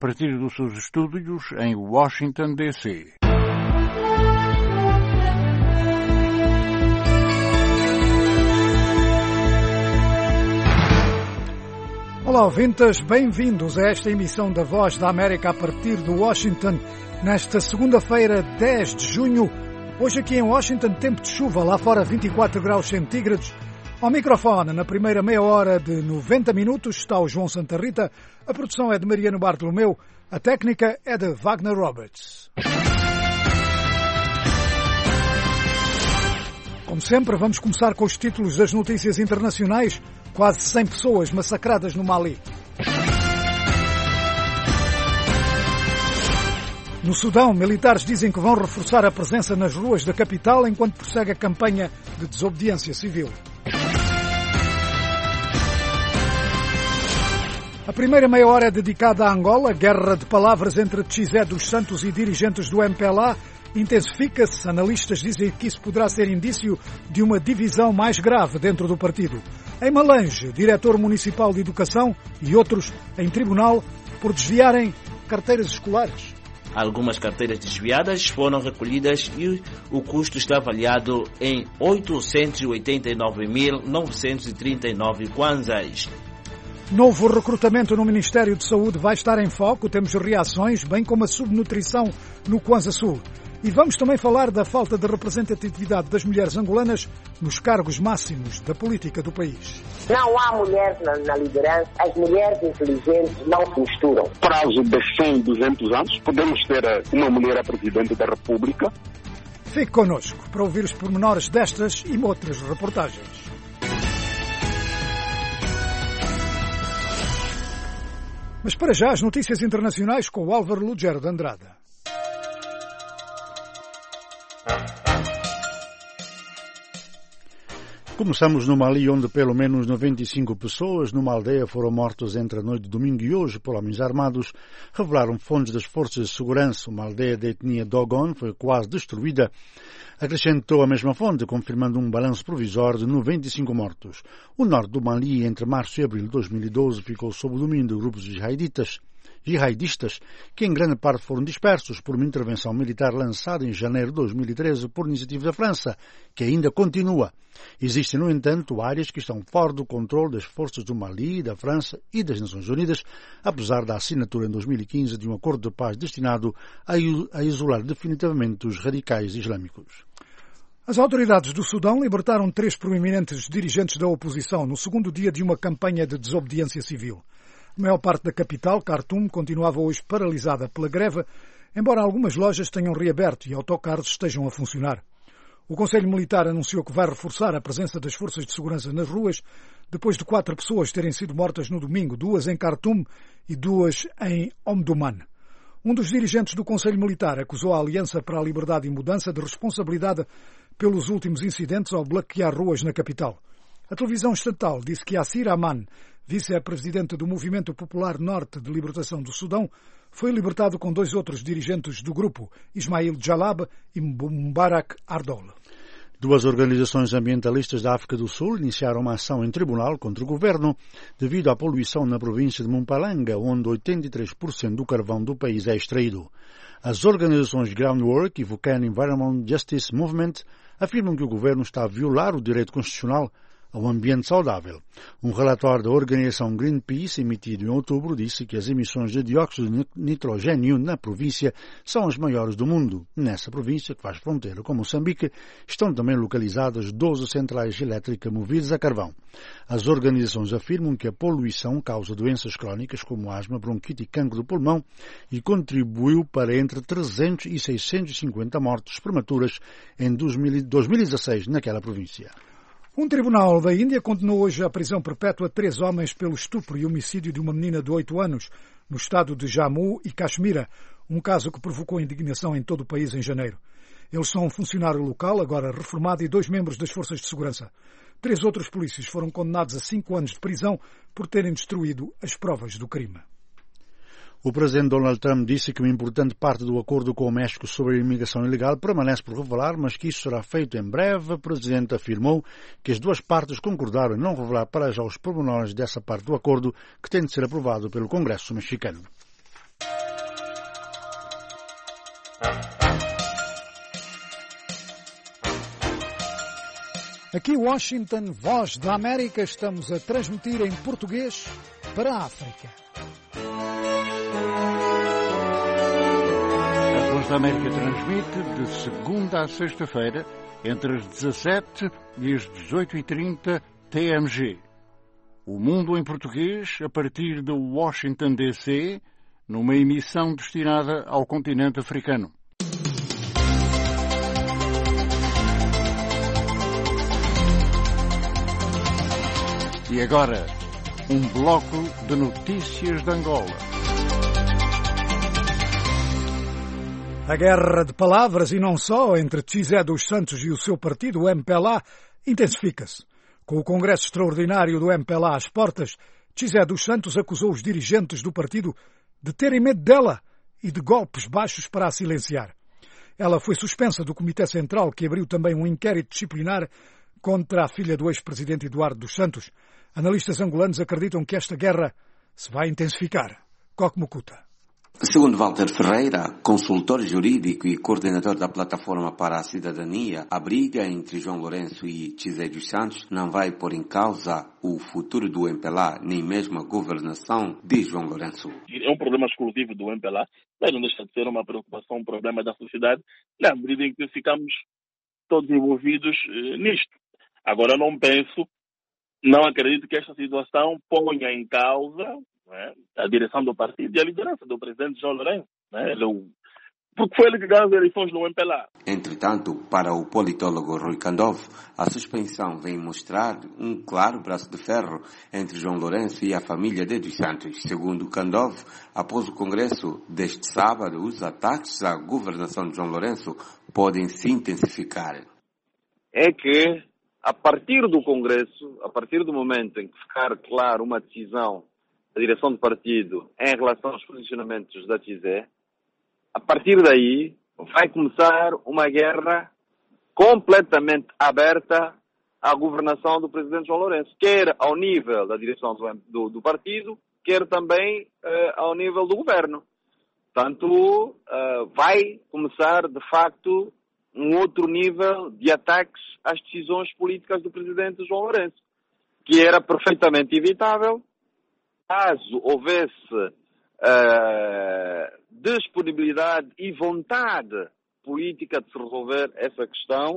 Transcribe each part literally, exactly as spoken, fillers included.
partir dos seus estúdios em Washington, D C Olá, ouvintes, bem-vindos a esta emissão da Voz da América a partir de Washington, nesta segunda-feira, dez de junho. Hoje aqui em Washington, tempo de chuva, lá fora vinte e quatro graus centígrados. Ao microfone, na primeira meia hora de noventa minutos, está o João Santa Rita. A produção é de Mariano Bartolomeu, a técnica é de Wagner Roberts. Como sempre, vamos começar com os títulos das notícias internacionais. Quase cem pessoas massacradas no Mali. No Sudão, militares dizem que vão reforçar a presença nas ruas da capital enquanto prossegue a campanha de desobediência civil. A primeira meia hora é dedicada à Angola. Guerra de palavras entre José dos Santos e dirigentes do M P L A intensifica-se. Analistas dizem que isso poderá ser indício de uma divisão mais grave dentro do partido. Em Malange, diretor municipal de educação e outros em tribunal por desviarem carteiras escolares. Algumas carteiras desviadas foram recolhidas e o custo está avaliado em oitocentos e oitenta e nove mil, novecentos e trinta e nove kwanzas. Novo recrutamento no Ministério de Saúde vai estar em foco. Temos reações, bem como a subnutrição no Kwanza Sul. E vamos também falar da falta de representatividade das mulheres angolanas nos cargos máximos da política do país. Não há mulheres na, na liderança, as mulheres inteligentes não se misturam. Prazo de cem, duzentos anos, podemos ter uma mulher a presidente da República. Fique connosco para ouvir os pormenores destas e outras reportagens. Mas para já as notícias internacionais com o Álvaro Lugero de Andrade. Começamos no Mali, onde pelo menos noventa e cinco pessoas numa aldeia foram mortas entre a noite de domingo e hoje por homens armados, revelaram fontes das forças de segurança. Uma aldeia da etnia Dogon foi quase destruída. Acrescentou a mesma fonte, confirmando um balanço provisório de noventa e cinco mortos. O norte do Mali, entre março e abril de dois mil e doze, ficou sob o domínio de grupos jihaditas, jihadistas, que em grande parte foram dispersos por uma intervenção militar lançada em janeiro de dois mil e treze por iniciativa da França, que ainda continua. Existem, no entanto, áreas que estão fora do controle das forças do Mali, da França e das Nações Unidas, apesar da assinatura em dois mil e quinze de um acordo de paz destinado a isolar definitivamente os radicais islâmicos. As autoridades do Sudão libertaram três proeminentes dirigentes da oposição no segundo dia de uma campanha de desobediência civil. A maior parte da capital, Khartoum, continuava hoje paralisada pela greve, embora algumas lojas tenham reaberto e autocarros estejam a funcionar. O Conselho Militar anunciou que vai reforçar a presença das forças de segurança nas ruas, depois de quatro pessoas terem sido mortas no domingo, duas em Khartoum e duas em Omdurman. Um dos dirigentes do Conselho Militar acusou a Aliança para a Liberdade e Mudança de responsabilidade pelos últimos incidentes ao bloquear ruas na capital. A televisão estatal disse que Yassir Aman, vice-presidente do Movimento Popular Norte de Libertação do Sudão, foi libertado com dois outros dirigentes do grupo, Ismail Jalab e Mubarak Ardol. Duas organizações ambientalistas da África do Sul iniciaram uma ação em tribunal contra o governo devido à poluição na província de Mpumalanga, onde oitenta e três por cento do carvão do país é extraído. As organizações Groundwork e Vulcan Environment Justice Movement afirmam que o governo está a violar o direito constitucional a um ambiente saudável. Um relatório da organização Greenpeace, emitido em outubro, disse que as emissões de dióxido de nitrogênio na província são as maiores do mundo. Nessa província, que faz fronteira com Moçambique, estão também localizadas doze centrais elétricas movidas a carvão. As organizações afirmam que a poluição causa doenças crónicas como asma, bronquite e cancro do pulmão e contribuiu para entre trezentos e seiscentos e cinquenta mortes prematuras em dois mil e dezasseis naquela província. Um tribunal da Índia condenou hoje à prisão perpétua três homens pelo estupro e homicídio de uma menina de oito anos no estado de Jammu e Caxemira, um caso que provocou indignação em todo o país em janeiro. Eles são um funcionário local, agora reformado, e dois membros das forças de segurança. Três outros polícias foram condenados a cinco anos de prisão por terem destruído as provas do crime. O presidente Donald Trump disse que uma importante parte do acordo com o México sobre a imigração ilegal permanece por revelar, mas que isso será feito em breve. O presidente afirmou que as duas partes concordaram em não revelar para já os pormenores dessa parte do acordo que tem de ser aprovado pelo Congresso mexicano. Aqui Washington, Voz da América, estamos a transmitir em português para a África. A Voz da América transmite de segunda a sexta-feira, entre as dezassete e as dezoito e trinta T M G. O Mundo em Português, a partir de Washington, D C, numa emissão destinada ao continente africano. E agora, um bloco de notícias de Angola. A guerra de palavras, e não só, entre José dos Santos e o seu partido, o M P L A, intensifica-se. Com o Congresso Extraordinário do M P L A às portas, José dos Santos acusou os dirigentes do partido de terem medo dela e de golpes baixos para a silenciar. Ela foi suspensa do Comitê Central, que abriu também um inquérito disciplinar contra a filha do ex-presidente Eduardo dos Santos. Analistas angolanos acreditam que esta guerra se vai intensificar. Coque Mukuta. Segundo Walter Ferreira, consultor jurídico e coordenador da Plataforma para a Cidadania, a briga entre João Lourenço e José dos Santos não vai pôr em causa o futuro do M P L A, nem mesmo a governação de João Lourenço. É um problema exclusivo do M P L A, mas não deixa de ser uma preocupação, um problema da sociedade, na medida em que ficamos todos envolvidos eh, nisto. Agora, não penso, não acredito que esta situação ponha em causa, né, a direção do partido e a liderança do presidente João Lourenço, né, ele, porque foi ele que ganhou as eleições no M P L A. Entretanto, para o politólogo Rui Kandov, a suspensão vem mostrar um claro braço de ferro entre João Lourenço e a família de dos Santos. Segundo Kandov, após o Congresso deste sábado, os ataques à governação de João Lourenço podem se intensificar. É que a partir do Congresso, a partir do momento em que ficar claro uma decisão da direção do partido em relação aos posicionamentos da T I S E, a partir daí vai começar uma guerra completamente aberta à governação do presidente João Lourenço, quer ao nível da direção do, do, do partido, quer também uh, ao nível do governo. Portanto, uh, vai começar, de facto, um outro nível de ataques às decisões políticas do presidente João Lourenço, que era perfeitamente evitável caso houvesse uh, disponibilidade e vontade política de se resolver essa questão,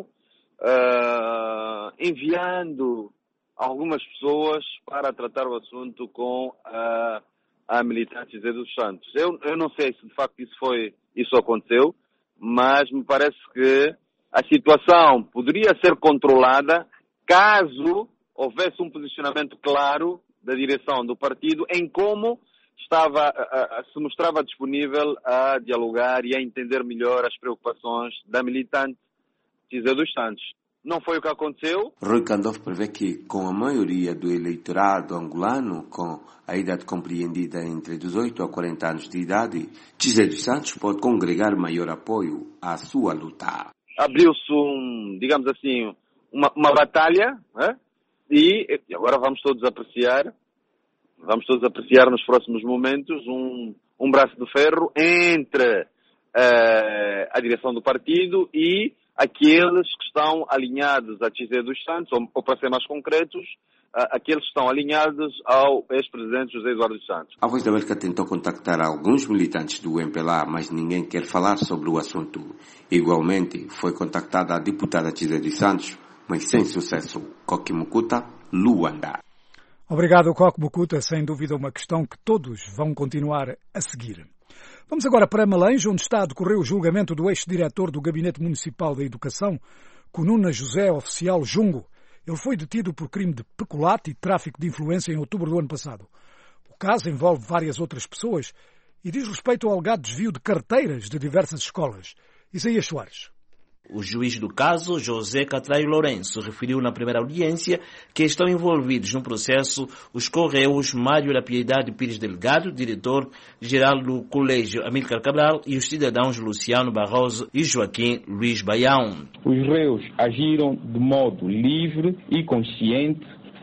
uh, enviando algumas pessoas para tratar o assunto com a, a militância dos Santos. Eu, eu não sei se de facto isso foi, isso aconteceu, mas me parece que a situação poderia ser controlada caso houvesse um posicionamento claro da direção do partido em como estava, a, a, se mostrava disponível a dialogar e a entender melhor as preocupações da militante José dos Santos. Não foi o que aconteceu. Rui Kandov prevê que, com a maioria do eleitorado angolano, com a idade compreendida entre dezoito a quarenta anos de idade, José dos Santos pode congregar maior apoio à sua luta. Abriu-se, um, digamos assim, uma, uma batalha, né? e, e agora vamos todos apreciar, vamos todos apreciar nos próximos momentos um, um braço de ferro entre uh, a direção do partido e aqueles que estão alinhados a José dos Santos, ou, ou para ser mais concretos, uh, aqueles que estão alinhados ao ex-presidente José Eduardo dos Santos. A Voz da América tentou contactar alguns militantes do M P L A, mas ninguém quer falar sobre o assunto. Igualmente, foi contactada a deputada José dos Santos, mas sem sucesso. Coque Mukuta, Luanda. Obrigado, Coque Mukuta. Sem dúvida uma questão que todos vão continuar a seguir. Vamos agora para Malange, onde está a decorrer o julgamento do ex-diretor do Gabinete Municipal da Educação, Cununa José Oficial Jungo. Ele foi detido por crime de peculato e tráfico de influência em outubro do ano passado. O caso envolve várias outras pessoas e diz respeito ao alegado desvio de carteiras de diversas escolas. Isaías Soares. O juiz do caso, José Catraio Lourenço, referiu na primeira audiência que estão envolvidos no processo os correios Mário da Piedade Pires Delgado, diretor-geral do Colégio Amílcar Cabral, e os cidadãos Luciano Barroso e Joaquim Luiz Baião. Os réus agiram de modo livre e consciente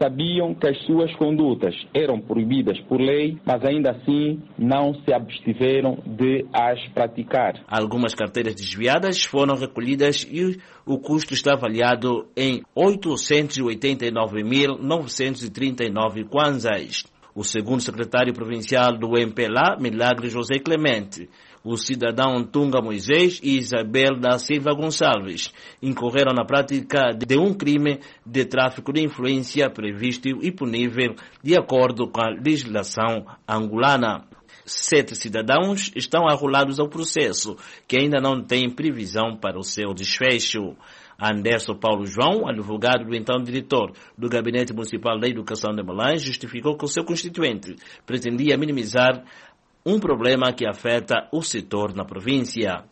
sabiam que as suas condutas eram proibidas por lei, mas ainda assim não se abstiveram de as praticar. Algumas carteiras desviadas foram recolhidas e o custo está avaliado em oitocentos e oitenta e nove mil, novecentos e trinta e nove kwanzas. O segundo secretário provincial do M P L A, Milagre José Clemente, o cidadão Tunga Moisés e Isabel da Silva Gonçalves incorreram na prática de um crime de tráfico de influência previsto e punível de acordo com a legislação angolana. Sete cidadãos estão arrolados ao processo, que ainda não tem previsão para o seu desfecho. Anderson Paulo João, advogado do então diretor do Gabinete Municipal da Educação de Malanje, justificou que o seu constituinte pretendia minimizar um problema que afeta o setor na província.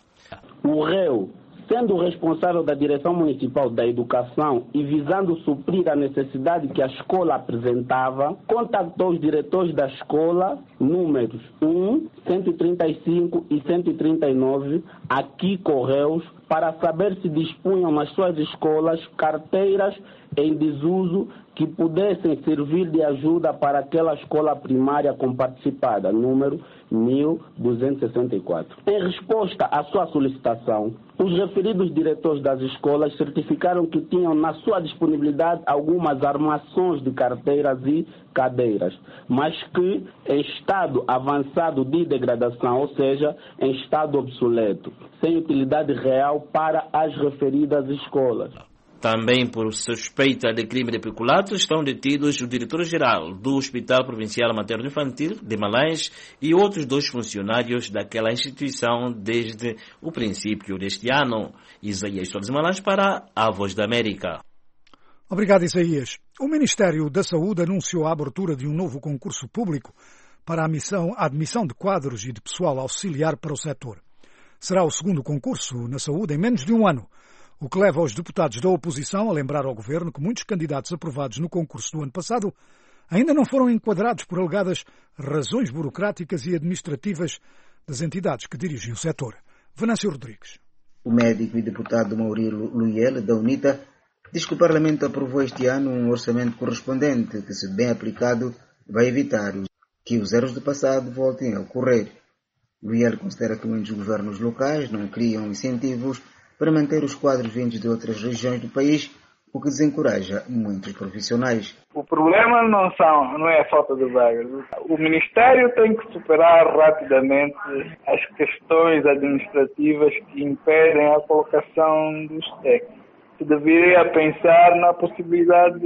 O réu, sendo o responsável da Direção Municipal da Educação e visando suprir a necessidade que a escola apresentava, contactou os diretores da escola, números um, cento e trinta e cinco e cento e trinta e nove, aqui Correios, para saber se dispunham nas suas escolas carteiras em desuso que pudessem servir de ajuda para aquela escola primária comparticipada, número mil duzentos e sessenta e quatro. Em resposta à sua solicitação, os referidos diretores das escolas certificaram que tinham na sua disponibilidade algumas armações de carteiras e cadeiras, mas que em estado avançado de degradação, ou seja, em estado obsoleto, sem utilidade real para as referidas escolas. Também por suspeita de crime de peculato estão detidos o diretor-geral do Hospital Provincial Materno-Infantil de Malanje e outros dois funcionários daquela instituição desde o princípio deste ano. Isaías Soares Malanje para a Voz da América. Obrigado, Isaías. O Ministério da Saúde anunciou a abertura de um novo concurso público para a, missão, a admissão de quadros e de pessoal auxiliar para o setor. Será o segundo concurso na saúde em menos de um ano, o que leva os deputados da oposição a lembrar ao governo que muitos candidatos aprovados no concurso do ano passado ainda não foram enquadrados por alegadas razões burocráticas e administrativas das entidades que dirigem o setor. Venâncio Rodrigues. O médico e deputado Maurílio Luiel, da UNITA, diz que o Parlamento aprovou este ano um orçamento correspondente que, se bem aplicado, vai evitar que os erros do passado voltem a ocorrer. Luiel considera que muitos governos locais não criam incentivos para manter os quadros vindos de outras regiões do país, o que desencoraja muitos profissionais. O problema não, são, não é a falta de vagas. O Ministério tem que superar rapidamente as questões administrativas que impedem a colocação dos técnicos. Se deveria pensar na possibilidade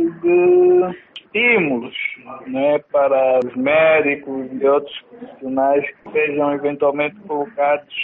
de estímulos, né, para os médicos e outros profissionais que sejam eventualmente colocados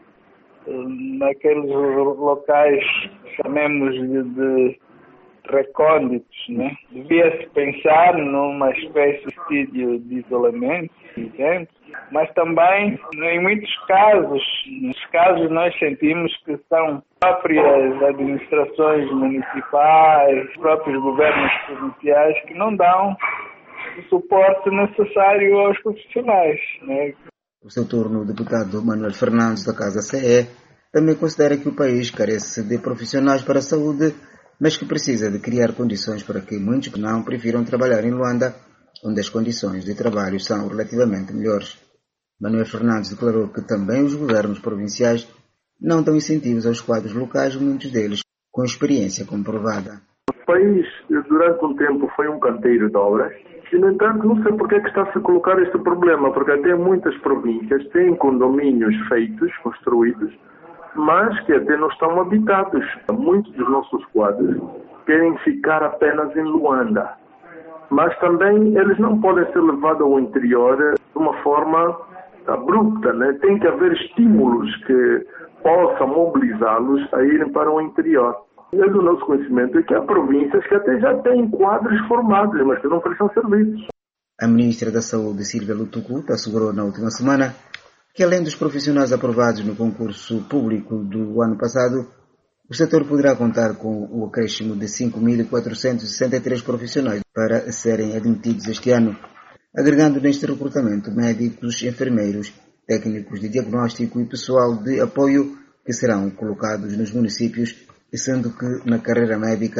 naqueles locais, chamemos-lhe de recônditos, né? Devia-se pensar numa espécie de isolamento, por exemplo, mas também, em muitos casos, nos casos nós sentimos que são próprias administrações municipais, próprios governos provinciais que não dão o suporte necessário aos profissionais, né? O seu turno, o deputado Manuel Fernandes, da Casa C E, também considera que o país carece de profissionais para a saúde, mas que precisa de criar condições para que muitos que não prefiram trabalhar em Luanda, onde as condições de trabalho são relativamente melhores. Manuel Fernandes declarou que também os governos provinciais não dão incentivos aos quadros locais, muitos deles com experiência comprovada. O país, durante um tempo, foi um canteiro de obras. E, no entanto, não sei porque é que está-se a colocar este problema, porque até muitas províncias têm condomínios feitos, construídos, mas que até não estão habitados. Muitos dos nossos quadros querem ficar apenas em Luanda. Mas também eles não podem ser levados ao interior de uma forma abrupta, né? Tem que haver estímulos que possam mobilizá-los a irem para o interior. E o nosso conhecimento é que há províncias que até já têm quadros formados, mas que não prestam serviços. A ministra da Saúde, Silvia Lutucuta, assegurou na última semana que, além dos profissionais aprovados no concurso público do ano passado, o setor poderá contar com o acréscimo de cinco mil quatrocentos e sessenta e três profissionais para serem admitidos este ano, agregando neste recrutamento médicos, enfermeiros, técnicos de diagnóstico e pessoal de apoio que serão colocados nos municípios, sendo que na carreira médica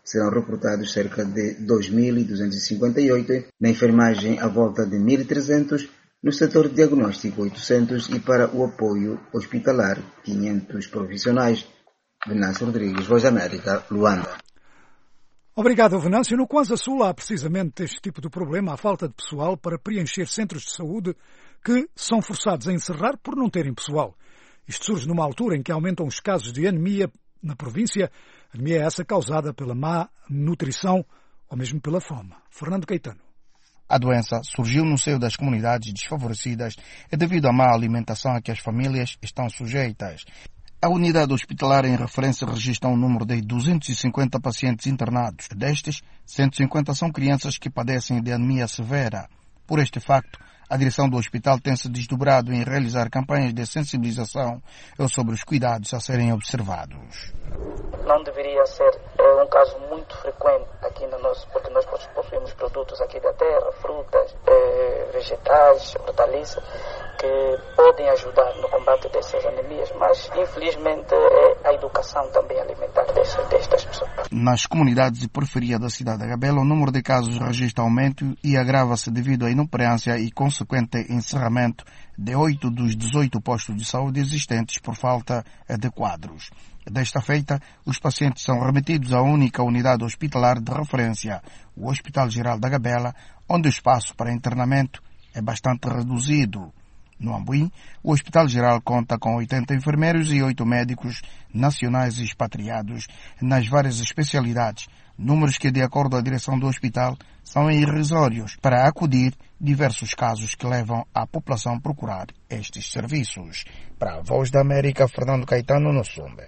serão recrutados cerca de dois mil duzentos e cinquenta e oito, na enfermagem à volta de mil e trezentos, no setor de diagnóstico oitocentos e para o apoio hospitalar quinhentos profissionais. Venâncio Rodrigues, Voz da América, Luanda. Obrigado, Venâncio. No Kwanza Sul há precisamente este tipo de problema, a falta de pessoal para preencher centros de saúde que são forçados a encerrar por não terem pessoal. Isto surge numa altura em que aumentam os casos de anemia na província, anemia essa causada pela má nutrição ou mesmo pela fome. Fernando Caetano. A doença surgiu no seio das comunidades desfavorecidas e devido à má alimentação a que as famílias estão sujeitas. A unidade hospitalar em referência registra um número de duzentos e cinquenta pacientes internados. Destes, cento e cinquenta são crianças que padecem de anemia severa. Por este facto, a direção do hospital tem se desdobrado em realizar campanhas de sensibilização sobre os cuidados a serem observados. Não deveria ser é, um caso muito frequente aqui no nosso, porque nós possuímos produtos aqui da terra, frutas, é, vegetais, hortaliças, que podem ajudar no combate dessas anemias, mas infelizmente é a educação também alimentar dessas, destas pessoas. Nas comunidades de periferia da cidade de Gabela, o número de casos registra aumento e agrava-se devido à inoperância e consequente encerramento de oito dos dezoito postos de saúde existentes por falta de quadros. Desta feita, os pacientes são remetidos à única unidade hospitalar de referência, o Hospital Geral da Gabela, onde o espaço para internamento é bastante reduzido. No Ambuim, o Hospital Geral conta com oitenta enfermeiros e oito médicos nacionais expatriados nas várias especialidades, números que, de acordo à direção do hospital, são irrisórios para acudir diversos casos que levam a população a procurar estes serviços. Para a Voz da América, Fernando Caetano, no Sumbe.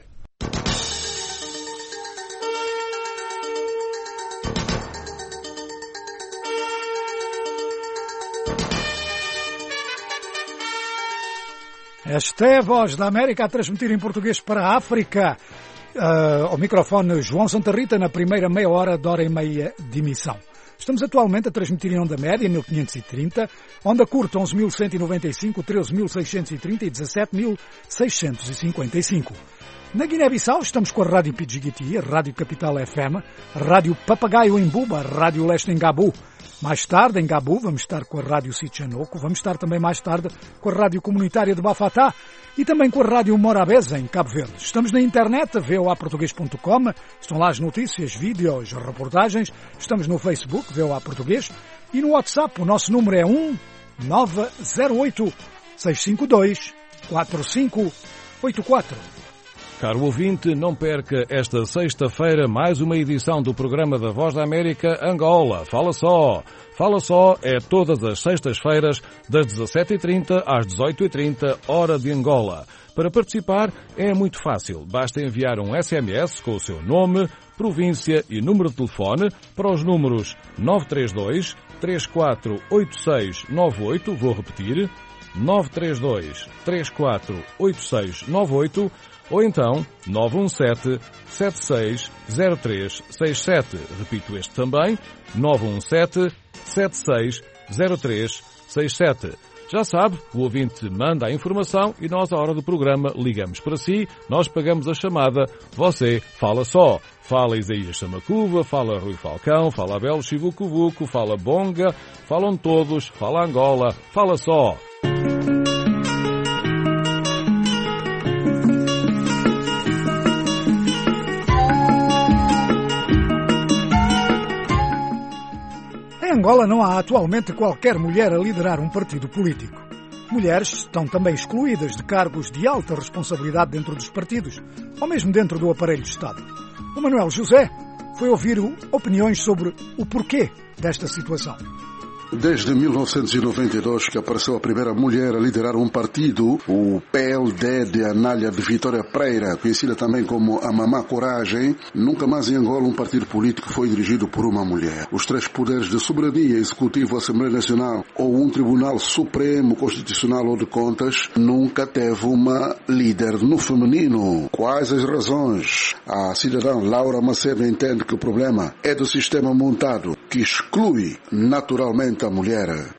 Esta é a Voz da América a transmitir em português para a África. Uh, ao microfone João Santa Rita na primeira meia hora de hora e meia de emissão. Estamos atualmente a transmitir em onda média mil quinhentos e trinta, onda curta onze mil cento e noventa e cinco, treze mil seiscentos e trinta e dezassete mil seiscentos e cinquenta e cinco. Na Guiné-Bissau estamos com a Rádio Pidjigiti, a Rádio Capital F M, a Rádio Papagaio em Buba, a Rádio Leste em Gabu. Mais tarde, em Gabu, vamos estar com a Rádio Sichanoko, vamos estar também mais tarde com a Rádio Comunitária de Bafatá e também com a Rádio Morabeza, em Cabo Verde. Estamos na internet, v o a português ponto com, estão lá as notícias, vídeos, reportagens. Estamos no Facebook, V O A Português, e no WhatsApp o nosso número é um nove zero oito, seis cinco dois, quatro cinco oito quatro. Caro ouvinte, não perca esta sexta-feira mais uma edição do programa da Voz da América Angola. Fala só! Fala só é todas as sextas-feiras, das dezassete e trinta às dezoito e trinta, hora de Angola. Para participar é muito fácil. Basta enviar um S M S com o seu nome, província e número de telefone para os números nove três dois, três quatro oito seis nove oito, vou repetir, nove três dois, três quatro oito seis nove oito, ou então nove um sete, sete seis zero três seis sete. Repito este também, nove um sete, sete seis zero três seis sete. Já sabe, o ouvinte manda a informação e nós, à hora do programa, ligamos para si, nós pagamos a chamada, você fala só. Fala Isaías Samacuva, fala Rui Falcão, fala Abel Chivucuvuco, fala Bonga, falam todos, fala Angola, fala só. Em Angola não há atualmente qualquer mulher a liderar um partido político. Mulheres estão também excluídas de cargos de alta responsabilidade dentro dos partidos, ou mesmo dentro do aparelho de Estado. O Manuel José foi ouvir opiniões sobre o porquê desta situação. Desde mil novecentos e noventa e dois que apareceu a primeira mulher a liderar um partido, o P L D de Anália de Vitória Pereira, conhecida também como a Mamá Coragem, nunca mais em Angola um partido político foi dirigido por uma mulher. Os três poderes de soberania, executivo, Assembleia Nacional ou um Tribunal Supremo Constitucional ou de Contas, nunca teve uma líder no feminino. Quais as razões? A cidadã Laura Macedo entende que o problema é do sistema montado, que exclui naturalmente a mulher. Como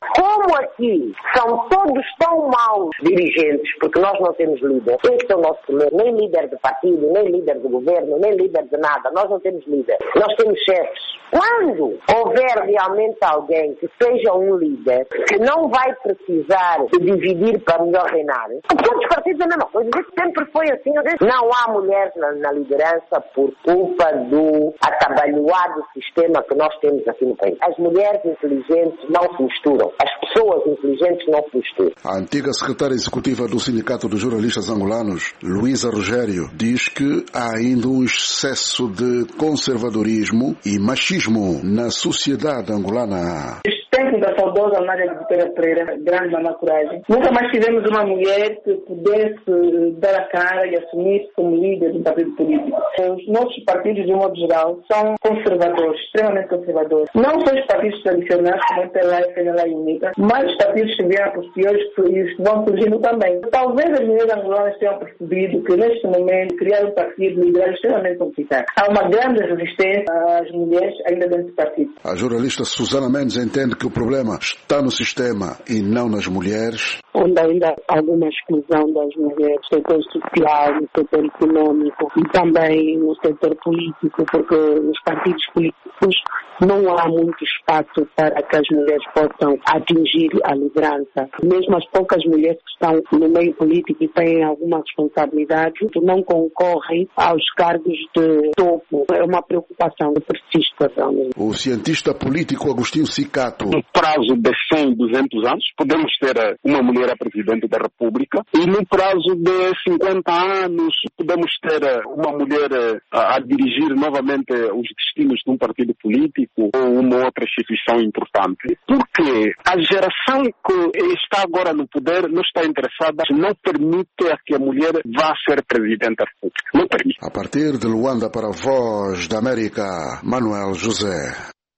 como aqui são todos tão maus dirigentes, porque nós não temos líder. Esse é o nosso problema. Nem líder de partido, nem líder de governo, nem líder de nada. Nós não temos líder. Nós temos chefes. Quando houver realmente alguém que seja um líder, que não vai precisar de dividir para melhor reinar, todos os partidos é a mesma coisa. Isso sempre foi assim. Não há mulheres na, na liderança por culpa do atabalhoado sistema que nós temos aqui no país. As mulheres inteligentes não se misturam. As pessoas inteligentes não se misturam. A antiga secretária executiva do Sindicato dos Jornalistas Angolanos, Luísa Rogério, diz que há ainda um excesso de conservadorismo e machismo na sociedade angolana. Tempo da saudosa Anália de Vitória Pereira, grande Mamá Coragem. Nunca mais tivemos uma mulher que pudesse dar a cara e assumir-se como líder de um partido político. Os nossos partidos, de um modo geral, são conservadores, extremamente conservadores. Não são os partidos tradicionais, como o M P L A, F N L A e UNITA, mas os partidos que vieram posteriores e que vão surgindo também. Talvez as mulheres angolanas tenham percebido que, neste momento, criar um partido liderar é extremamente complicado. Há uma grande resistência às mulheres ainda dentro do partido. A jornalista Susana Mendes entende que o problema está no sistema e não nas mulheres. Onde ainda há alguma exclusão das mulheres no setor social, no setor econômico e também no setor político, porque nos partidos políticos não há muito espaço para que as mulheres possam atingir a liderança. Mesmo as poucas mulheres que estão no meio político e têm alguma responsabilidade, não concorrem aos cargos de topo. É uma preocupação que persiste. O cientista político Agostinho Cicato. No prazo de cem, duzentos anos, podemos ter uma mulher a presidente da República, e no prazo de cinquenta anos podemos ter uma mulher a, a dirigir novamente os destinos de um partido político ou uma outra instituição importante. Porque a geração que está agora no poder não está interessada, não permite que a mulher vá ser presidente da República. Não permite. A partir de Luanda para a Voz da América, Manuel José.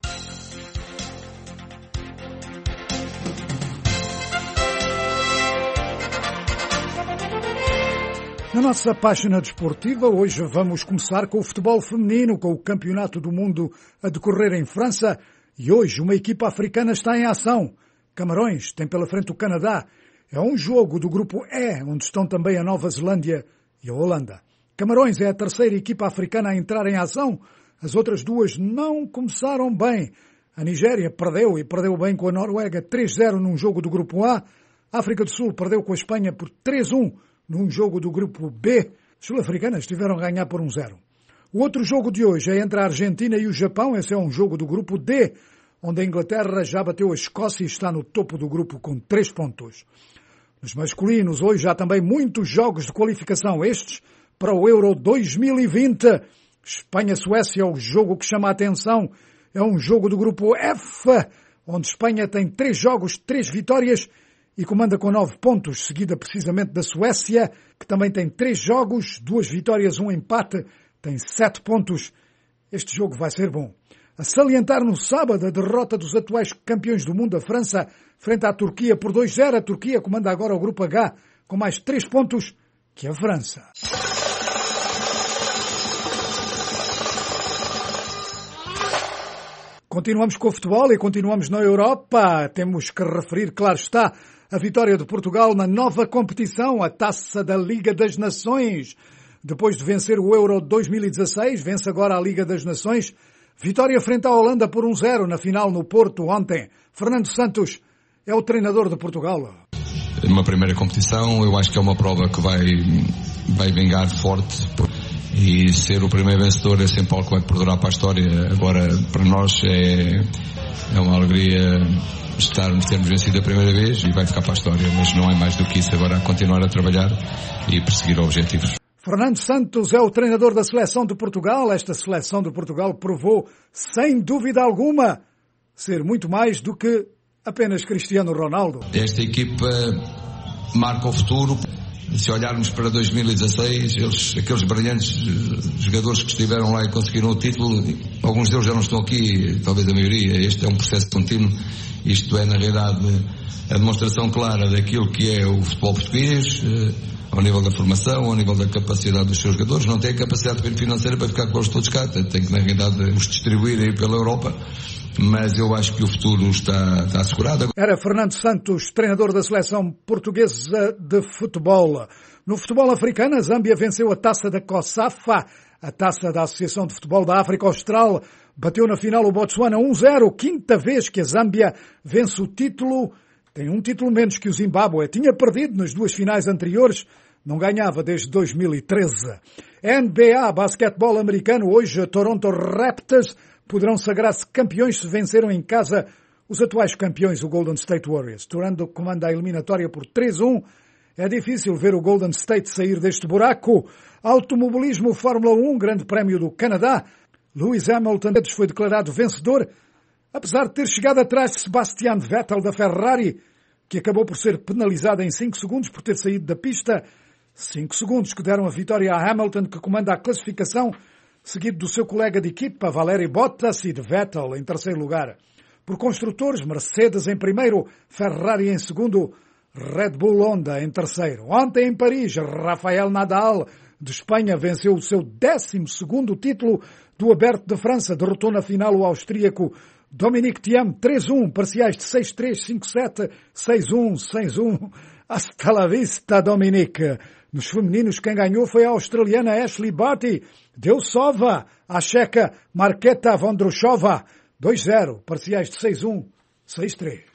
Na nossa página desportiva, hoje vamos começar com o futebol feminino, com o Campeonato do Mundo a decorrer em França. E hoje uma equipa africana está em ação. Camarões tem pela frente o Canadá. É um jogo do grupo E, onde estão também a Nova Zelândia e a Holanda. Camarões é a terceira equipa africana a entrar em ação. As outras duas não começaram bem. A Nigéria perdeu e perdeu bem com a Noruega três a zero num jogo do grupo A. A África do Sul perdeu com a Espanha por três a um. Num jogo do grupo B, as sul-africanas tiveram a ganhar por um zero. O outro jogo de hoje é entre a Argentina e o Japão. Esse é um jogo do grupo D, onde a Inglaterra já bateu a Escócia e está no topo do grupo com três pontos. Nos masculinos, hoje há também muitos jogos de qualificação. Estes para o Euro dois mil e vinte. Espanha-Suécia é o jogo que chama a atenção. É um jogo do grupo F, onde Espanha tem três jogos, três vitórias e comanda com nove pontos, seguida precisamente da Suécia, que também tem três jogos, duas vitórias, um empate, tem sete pontos. Este jogo vai ser bom. A salientar no sábado a derrota dos atuais campeões do mundo, a França, frente à Turquia por dois a zero. A Turquia comanda agora o grupo H com mais três pontos que a França. Continuamos com o futebol e continuamos na Europa. Temos que referir, claro está, a vitória de Portugal na nova competição, a Taça da Liga das Nações. Depois de vencer o Euro dois mil e dezasseis, vence agora a Liga das Nações. Vitória frente à Holanda por um a zero na final no Porto ontem. Fernando Santos é o treinador de Portugal. Uma primeira competição, eu acho que é uma prova que vai, vai vingar forte. E ser o primeiro vencedor é sempre algo que vai perdurar para a história. Agora, para nós, é, é uma alegria estarmos, termos vencido a primeira vez e vai ficar para a história. Mas não é mais do que isso. Agora, continuar a trabalhar e perseguir objetivos. Fernando Santos é o treinador da seleção de Portugal. Esta seleção de Portugal provou, sem dúvida alguma, ser muito mais do que apenas Cristiano Ronaldo. Esta equipa marca o futuro. Se olharmos para dois mil e dezasseis, eles, aqueles brilhantes jogadores que estiveram lá e conseguiram o título, alguns deles já não estão aqui, talvez a maioria. Este é um processo contínuo. Isto é, na realidade, a demonstração clara daquilo que é o futebol português, ao nível da formação, ao nível da capacidade dos seus jogadores. Não tem capacidade financeira para ficar com eles todos cá. Tem que, na realidade, os distribuir aí pela Europa. mas eu acho que o futuro está, está assegurado. Era Fernando Santos, treinador da seleção portuguesa de futebol. No futebol africano, a Zâmbia venceu a taça da COSAFA, a taça da Associação de Futebol da África Austral. Bateu na final o Botsuana um zero, quinta vez que a Zâmbia vence o título. Tem um título menos que o Zimbábue. Tinha perdido nas duas finais anteriores, não ganhava desde dois mil e treze. N B A, basquetebol americano, hoje Toronto Raptors poderão sagrar-se campeões se venceram em casa os atuais campeões, o Golden State Warriors. Toronto comanda a eliminatória por três a um. É difícil ver o Golden State sair deste buraco. Automobilismo Fórmula um, Grande Prémio do Canadá. Lewis Hamilton foi declarado vencedor, apesar de ter chegado atrás de Sebastian Vettel da Ferrari, que acabou por ser penalizado em cinco segundos por ter saído da pista. cinco segundos que deram a vitória a Hamilton, que comanda a classificação, seguido do seu colega de equipa, Valtteri Bottas, e de Vettel em terceiro lugar. Por construtores, Mercedes em primeiro, Ferrari em segundo, Red Bull Honda em terceiro. Ontem em Paris, Rafael Nadal, de Espanha, venceu o seu décimo segundo título do Aberto de França. Derrotou na final o austríaco Dominic Thiem, três a um, parciais de seis a três, cinco a sete, seis a um, seis a um. Hasta la vista, Dominic. Nos femininos, quem ganhou foi a australiana Ashley Barty. Deu sova à checa Marketa Vondrousova, dois a zero, parciais de seis a um, seis a três.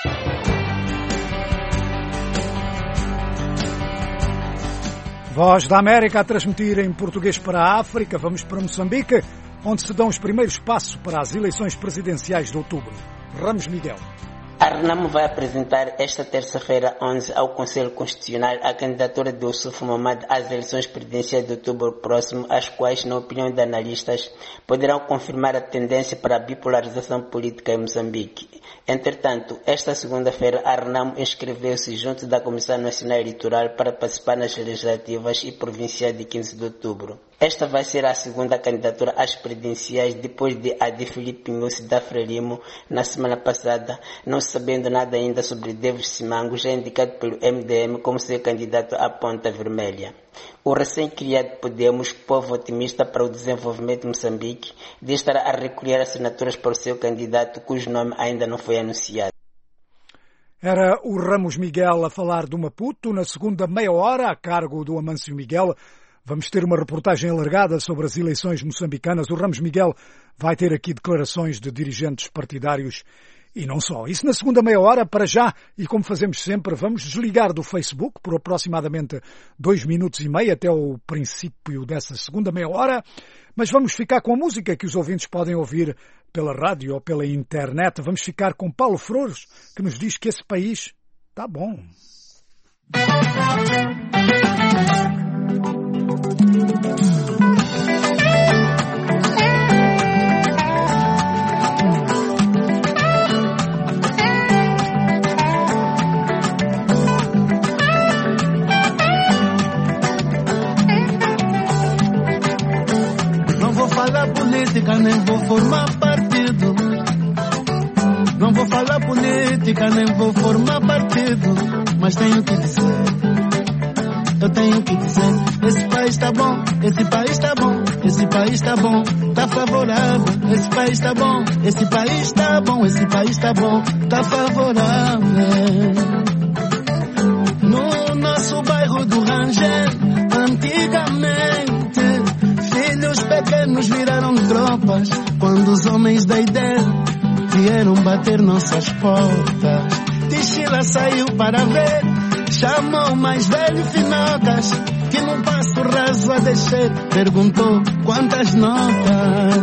Voz da América a transmitir em português para a África. Vamos para Moçambique, onde se dão os primeiros passos para as eleições presidenciais de outubro. Ramos Miguel. A Renamo vai apresentar esta terça-feira, onze, ao Conselho Constitucional a candidatura de Oussoufo Mamad às eleições presidenciais de outubro próximo, as quais, na opinião de analistas, poderão confirmar a tendência para a bipolarização política em Moçambique. Entretanto, esta segunda-feira, a Renamo inscreveu-se junto da Comissão Nacional Eleitoral para participar nas legislativas e provinciais de quinze de outubro. Esta vai ser a segunda candidatura às presidenciais depois de a de Filipe Nyusi da Frelimo na semana passada, não sabendo nada ainda sobre David Simango, já indicado pelo M D M como seu candidato à Ponta Vermelha. O recém-criado Podemos, Povo Otimista para o Desenvolvimento de Moçambique, diz estar a recolher assinaturas para o seu candidato, cujo nome ainda não foi anunciado. Era o Ramos Miguel a falar do Maputo. Na segunda meia hora, a cargo do Amâncio Miguel, vamos ter uma reportagem alargada sobre as eleições moçambicanas. O Ramos Miguel vai ter aqui declarações de dirigentes partidários e não só. Isso na segunda meia hora. Para já, e como fazemos sempre, vamos desligar do Facebook por aproximadamente dois minutos e meio até o princípio dessa segunda meia hora. Mas vamos ficar com a música que os ouvintes podem ouvir pela rádio ou pela internet. Vamos ficar com Paulo Flores, que nos diz que esse país está bom. Política, nem vou formar partido. Não vou falar política, nem vou formar partido. Mas tenho que dizer, eu tenho que dizer, esse país está bom, esse país está bom, esse país está bom, está favorável. Esse país está bom, esse país está bom, esse país está bom, está favorável. No nosso bairro do Rangel, antigamente, filhos pequenos viraram tropas quando os homens da ideia vieram bater nossas portas. Tichila saiu para ver, chamou o mais velho Finocas, que num passo raso a descer perguntou quantas notas.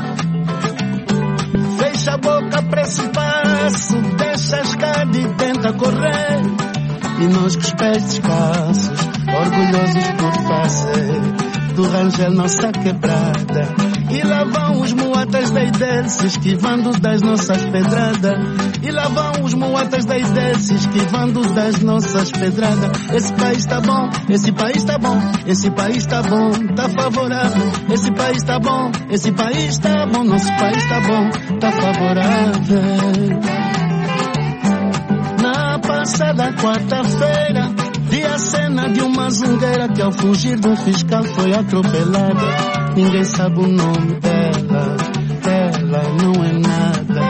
Fecha a boca para esse passo, deixa a escada e tenta correr. E nós com os pés descalços, orgulhosos por fazer do Rangel nossa quebrada. E lá vão os muatas da Idel se esquivando das nossas pedradas. E lá vão os muatas da Idel se esquivando das nossas pedradas. Esse país tá bom, esse país tá bom, esse país tá bom, tá favorável. Esse país tá bom, esse país tá bom, nosso país tá bom, tá favorável. Na passada quarta-feira, vi a cena de uma zungueira que ao fugir de um fiscal foi atropelada. Ninguém sabe o nome dela, ela não é nada.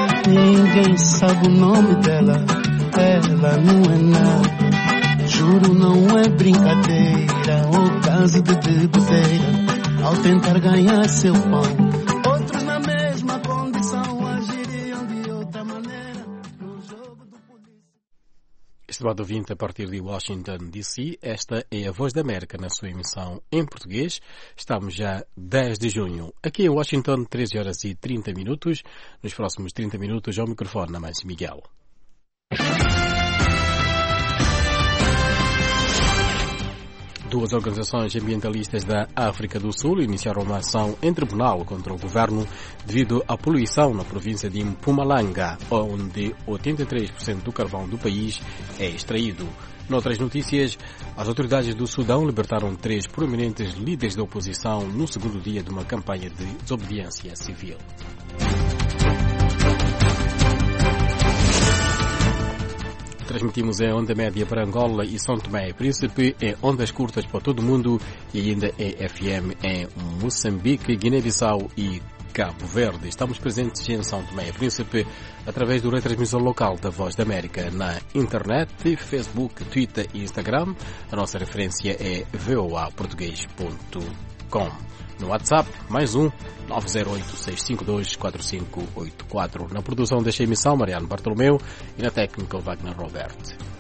ninguém sabe o nome dela. Ela não é nada, juro não é brincadeira ou caso de bebedeira. Ao tentar ganhar seu pão, outros na mesma condição agiriam de outra maneira no jogo do polícia. Estimado ouvinte, a partir de Washington, D C, esta é a Voz da América na sua emissão em português. Estamos já dez de junho. Aqui em Washington, treze horas e trinta minutos. Nos próximos trinta minutos, ao microfone, Amâncio Miguel. Duas organizações ambientalistas da África do Sul iniciaram uma ação em tribunal contra o governo devido à poluição na província de Mpumalanga, onde oitenta e três por cento do carvão do país é extraído. Noutras notícias, as autoridades do Sudão libertaram três proeminentes líderes da oposição no segundo dia de uma campanha de desobediência civil. Transmitimos em onda média para Angola e São Tomé e Príncipe, em ondas curtas para todo o mundo e ainda em F M em Moçambique, Guiné-Bissau e Cabo Verde. Estamos presentes em São Tomé e Príncipe através do retransmissor local da Voz da América na internet, Facebook, Twitter e Instagram. A nossa referência é v o a português ponto com. No WhatsApp, mais um, nove zero oito, seis cinco dois, quatro cinco oito quatro. Na produção desta emissão, Mariano Bartolomeu e na técnica, Wagner Robert.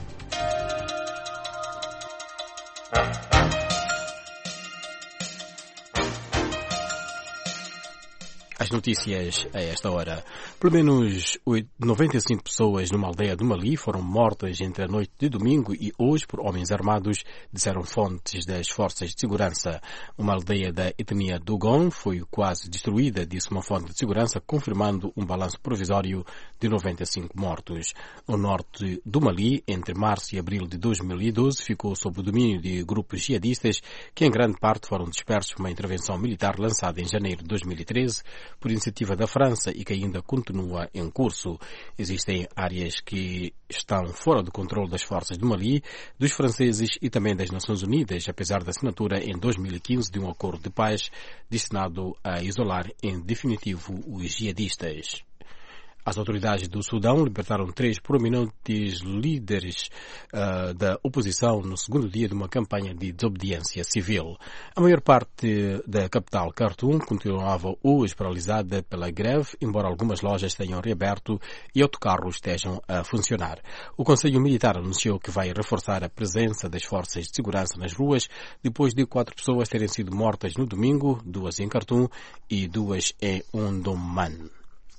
As notícias a esta hora. Pelo menos noventa e cinco pessoas numa aldeia do Mali foram mortas entre a noite de domingo e hoje por homens armados, disseram fontes das forças de segurança. Uma aldeia da etnia Dogon foi quase destruída, disse uma fonte de segurança, confirmando um balanço provisório de noventa e cinco mortos. O norte do Mali, entre março e abril de dois mil e doze, ficou sob o domínio de grupos jihadistas que em grande parte foram dispersos por uma intervenção militar lançada em janeiro de dois mil e treze por iniciativa da França e que ainda continua em curso. Existem áreas que estão fora do controle das forças do Mali, dos franceses e também das Nações Unidas, apesar da assinatura em dois mil e quinze de um acordo de paz destinado a isolar em definitivo os jihadistas. As autoridades do Sudão libertaram três proeminentes líderes uh, da oposição no segundo dia de uma campanha de desobediência civil. A maior parte da capital, Khartoum, continuava hoje paralisada pela greve, embora algumas lojas tenham reaberto e autocarros estejam a funcionar. O Conselho Militar anunciou que vai reforçar a presença das forças de segurança nas ruas, depois de quatro pessoas terem sido mortas no domingo, duas em Khartoum e duas em Omdurman.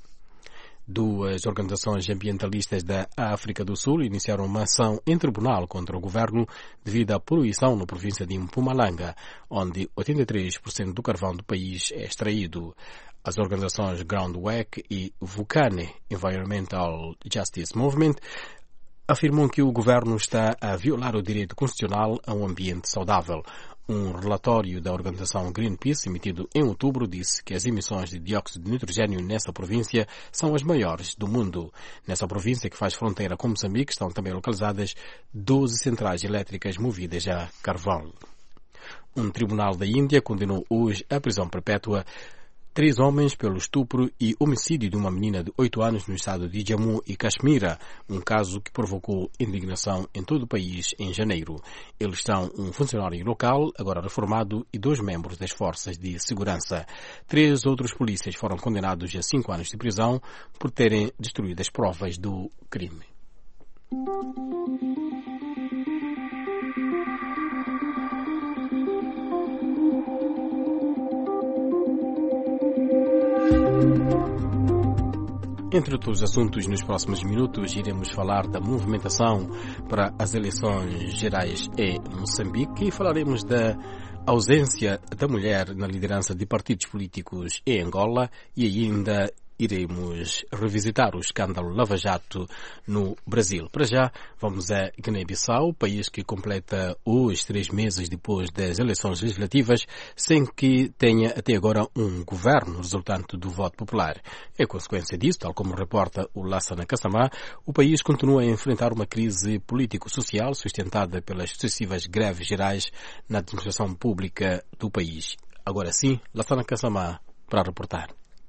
Duas organizações ambientalistas da África do Sul iniciaram uma ação em tribunal contra o governo devido à poluição na província de Mpumalanga, onde oitenta e três por cento do carvão do país é extraído. As organizações Groundwork e Vukane Environmental Justice Movement afirmam que o governo está a violar o direito constitucional a um ambiente saudável. Um relatório da organização Greenpeace, emitido em outubro, disse que as emissões de dióxido de nitrogênio nessa província são as maiores do mundo. Nessa província, que faz fronteira com Moçambique, estão também localizadas doze centrais elétricas movidas a carvão. Um tribunal da Índia condenou hoje à prisão perpétua três homens pelo estupro e homicídio de uma menina de oito anos no estado de Jammu e Caxemira, um caso que provocou indignação em todo o país em janeiro. Eles são um funcionário local, agora reformado, e dois membros das forças de segurança. Três outros polícias foram condenados a cinco anos de prisão por terem destruído as provas do crime. Entre outros assuntos, nos próximos minutos iremos falar da movimentação para as eleições gerais em Moçambique e falaremos da ausência da mulher na liderança de partidos políticos em Angola e ainda iremos revisitar o escândalo Lava Jato no Brasil. Para já, vamos a Guiné-Bissau, país que completa hoje três meses depois das eleições legislativas, sem que tenha até agora um governo resultante do voto popular. Em consequência disso, tal como reporta o Lassana Kassamá, o país continua a enfrentar uma crise político-social sustentada pelas sucessivas greves gerais na administração pública do país. Agora sim, Lassana Kassamá para reportar.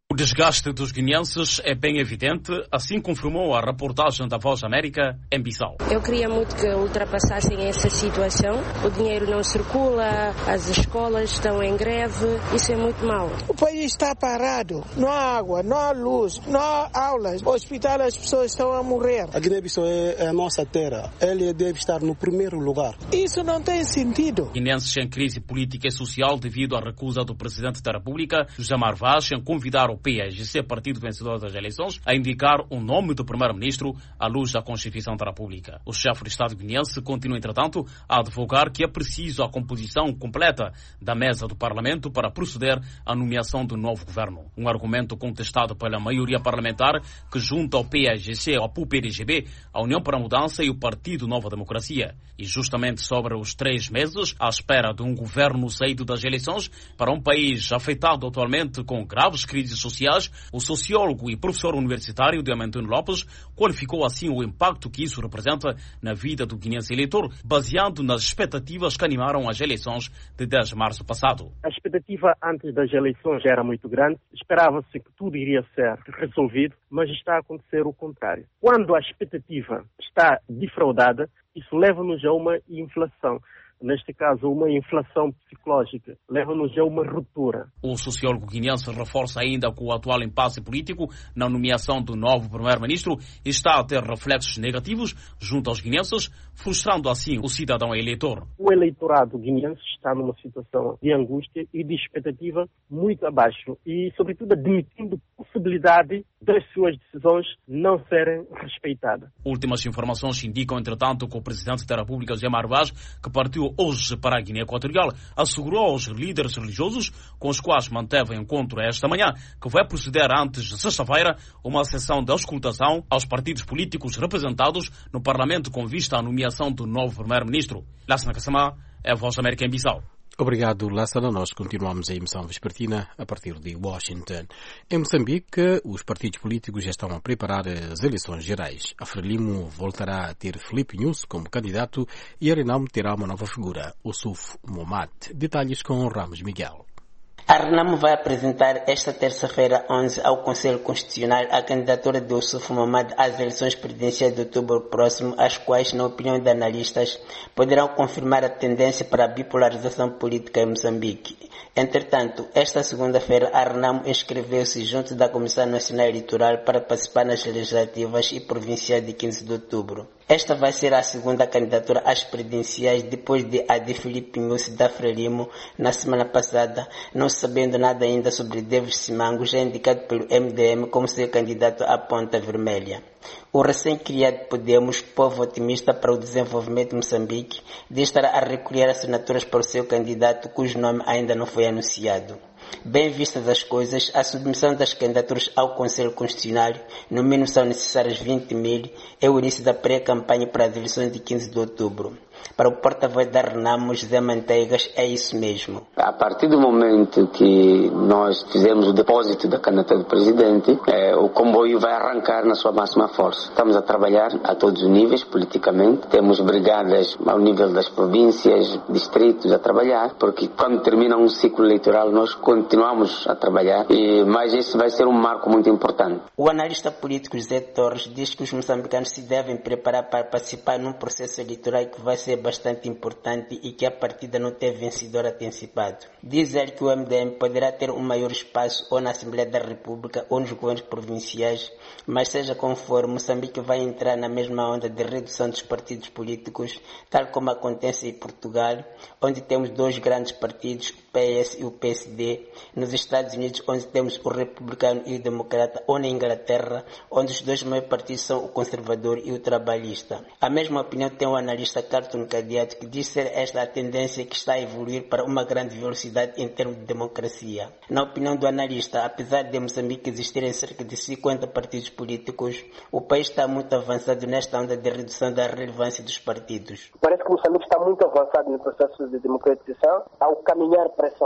O desgaste dos guineenses é bem evidente, assim confirmou a reportagem da Voz América em Bissau. Eu queria muito que ultrapassassem essa situação. O dinheiro não circula, as escolas estão em greve, isso é muito mau. O país está parado, não há água, não há luz, não há aulas. No hospital as pessoas estão a morrer. A Guiné-Bissau é a nossa terra, ele deve estar no primeiro lugar. Isso não tem sentido. Guineenses em crise política e social devido à recusa do Presidente da República, José Mar Vaz, em convidar o P S G C, partido vencedor das eleições, a indicar o nome do Primeiro-Ministro à luz da Constituição da República. O chefe de Estado guineense continua, entretanto, a advogar que é preciso a composição completa da mesa do Parlamento para proceder à nomeação do novo governo. Um argumento contestado pela maioria parlamentar que junta o P S G C ao P U P D G B, a União para a Mudança e o Partido Nova Democracia. E justamente sobre os três meses, à espera de um governo saído das eleições para um país afetado atualmente com graves crises sociais, o sociólogo e professor universitário Diamantino Lopes qualificou assim o impacto que isso representa na vida do guineense eleitor, baseando nas expectativas que animaram as eleições de dez de março passado. A expectativa antes das eleições era muito grande, esperava-se que tudo iria ser resolvido, mas está a acontecer o contrário. Quando a expectativa está defraudada, isso leva-nos a uma inflação. Neste caso, uma inflação psicológica, leva-nos a uma ruptura. O sociólogo guineense reforça ainda que o atual impasse político na nomeação do novo primeiro-ministro está a ter reflexos negativos junto aos guineenses, frustrando assim o cidadão eleitor. O eleitorado guineense está numa situação de angústia e de expectativa muito abaixo e, sobretudo, admitindo a possibilidade das suas decisões não serem respeitadas. Últimas informações indicam, entretanto, que o Presidente da República, José Mar Vaz, que partiu hoje para a Guiné Equatorial, assegurou aos líderes religiosos com os quais manteve encontro esta manhã que vai proceder antes de sexta-feira uma sessão de auscultação aos partidos políticos representados no Parlamento com vista à nomeação do novo primeiro-ministro. Lassana Kassamá, é a Voz da América em Bissau. Obrigado, Lassana. Nós continuamos a emissão vespertina a partir de Washington. Em Moçambique, os partidos políticos já estão a preparar as eleições gerais. A Frelimo voltará a ter Filipe Nunes como candidato e a Renamo terá uma nova figura, o Suf Momad. Detalhes com Ramos Miguel. A Renamo vai apresentar esta terça-feira, onze, ao Conselho Constitucional a candidatura de Oussouf Momad às eleições presidenciais de outubro próximo, as quais, na opinião de analistas, poderão confirmar a tendência para a bipolarização política em Moçambique. Entretanto, esta segunda-feira, a Renamo inscreveu-se junto da Comissão Nacional Eleitoral para participar nas legislativas e provinciais de quinze de outubro. Esta vai ser a segunda candidatura às presidenciais depois de a de Filipe Nunes da Frelimo na semana passada, não sabendo nada ainda sobre Davis Simango, já indicado pelo M D M como seu candidato à Ponta Vermelha. O recém-criado Podemos, Povo Otimista para o Desenvolvimento de Moçambique, diz estar a recolher assinaturas para o seu candidato, cujo nome ainda não foi anunciado. Bem vistas as coisas, a submissão das candidaturas ao Conselho Constitucional, no mínimo são necessárias vinte mil, é o início da pré-campanha para as eleições de quinze de outubro. Para o porta-voz da Renamo, José Manteigas, é isso mesmo. A partir do momento que nós fizemos o depósito da candidatura do presidente, é, o comboio vai arrancar na sua máxima força. Estamos a trabalhar a todos os níveis, politicamente. Temos brigadas ao nível das províncias, distritos a trabalhar, porque quando termina um ciclo eleitoral nós continuamos a trabalhar, e, mas esse vai ser um marco muito importante. O analista político José Torres diz que os moçambicanos se devem preparar para participar num processo eleitoral que vai ser bastante importante e que a partida não tem vencedor antecipado. Diz ele que o M D M poderá ter um maior espaço ou na Assembleia da República ou nos governos provinciais, mas seja como for, Moçambique vai entrar na mesma onda de redução dos partidos políticos, tal como acontece em Portugal, onde temos dois grandes partidos, o P S e o P S D, nos Estados Unidos, onde temos o republicano e o democrata, ou na Inglaterra, onde os dois maiores partidos são o conservador e o trabalhista. A mesma opinião tem o analista Carlton Cadeado, que diz ser esta a tendência que está a evoluir para uma grande velocidade em termos de democracia. Na opinião do analista, apesar de Moçambique existirem cerca de cinquenta partidos políticos, o país está muito avançado nesta onda de redução da relevância dos partidos. Parece que Moçambique está muito avançado no processo de democratização ao caminhar para essa onda.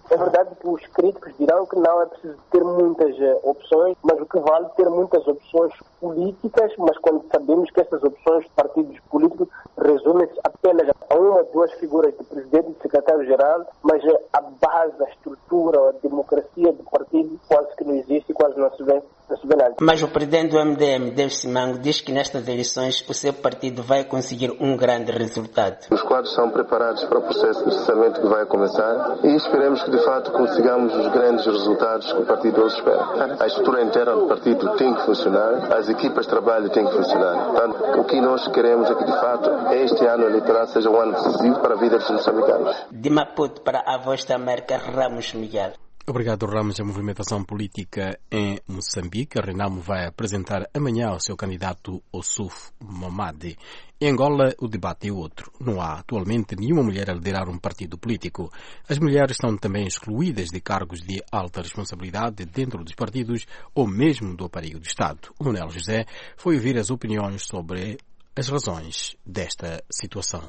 É verdade que os críticos dirão que não é preciso ter muitas uh, opções, mas o que vale ter muitas opções políticas, mas quando sabemos que essas opções de partidos políticos resumem-se apenas a uma ou duas figuras de presidente e de secretário-geral, mas uh, a base, a estrutura, a democracia do partido quase que não existe e quase não se vê. Mas o presidente do M D M, David Simango, diz que nestas eleições o seu partido vai conseguir um grande resultado. Os quadros são preparados para o processo necessariamente que vai começar e esperemos que de fato consigamos os grandes resultados que o partido hoje espera. A estrutura interna do partido tem que funcionar, as equipas de trabalho têm que funcionar. Portanto, o que nós queremos é que de fato este ano eleitoral seja um ano decisivo para a vida dos moçambicanos. De Maputo para a Voz da América, Ramos Miguel. Obrigado, Ramos. A movimentação política em Moçambique. A Renamo vai apresentar amanhã o seu candidato Ossuf Momadi. Em Angola, o debate é outro. Não há atualmente nenhuma mulher a liderar um partido político. As mulheres estão também excluídas de cargos de alta responsabilidade dentro dos partidos ou mesmo do aparelho do Estado. O Manuel José foi ouvir as opiniões sobre as razões desta situação.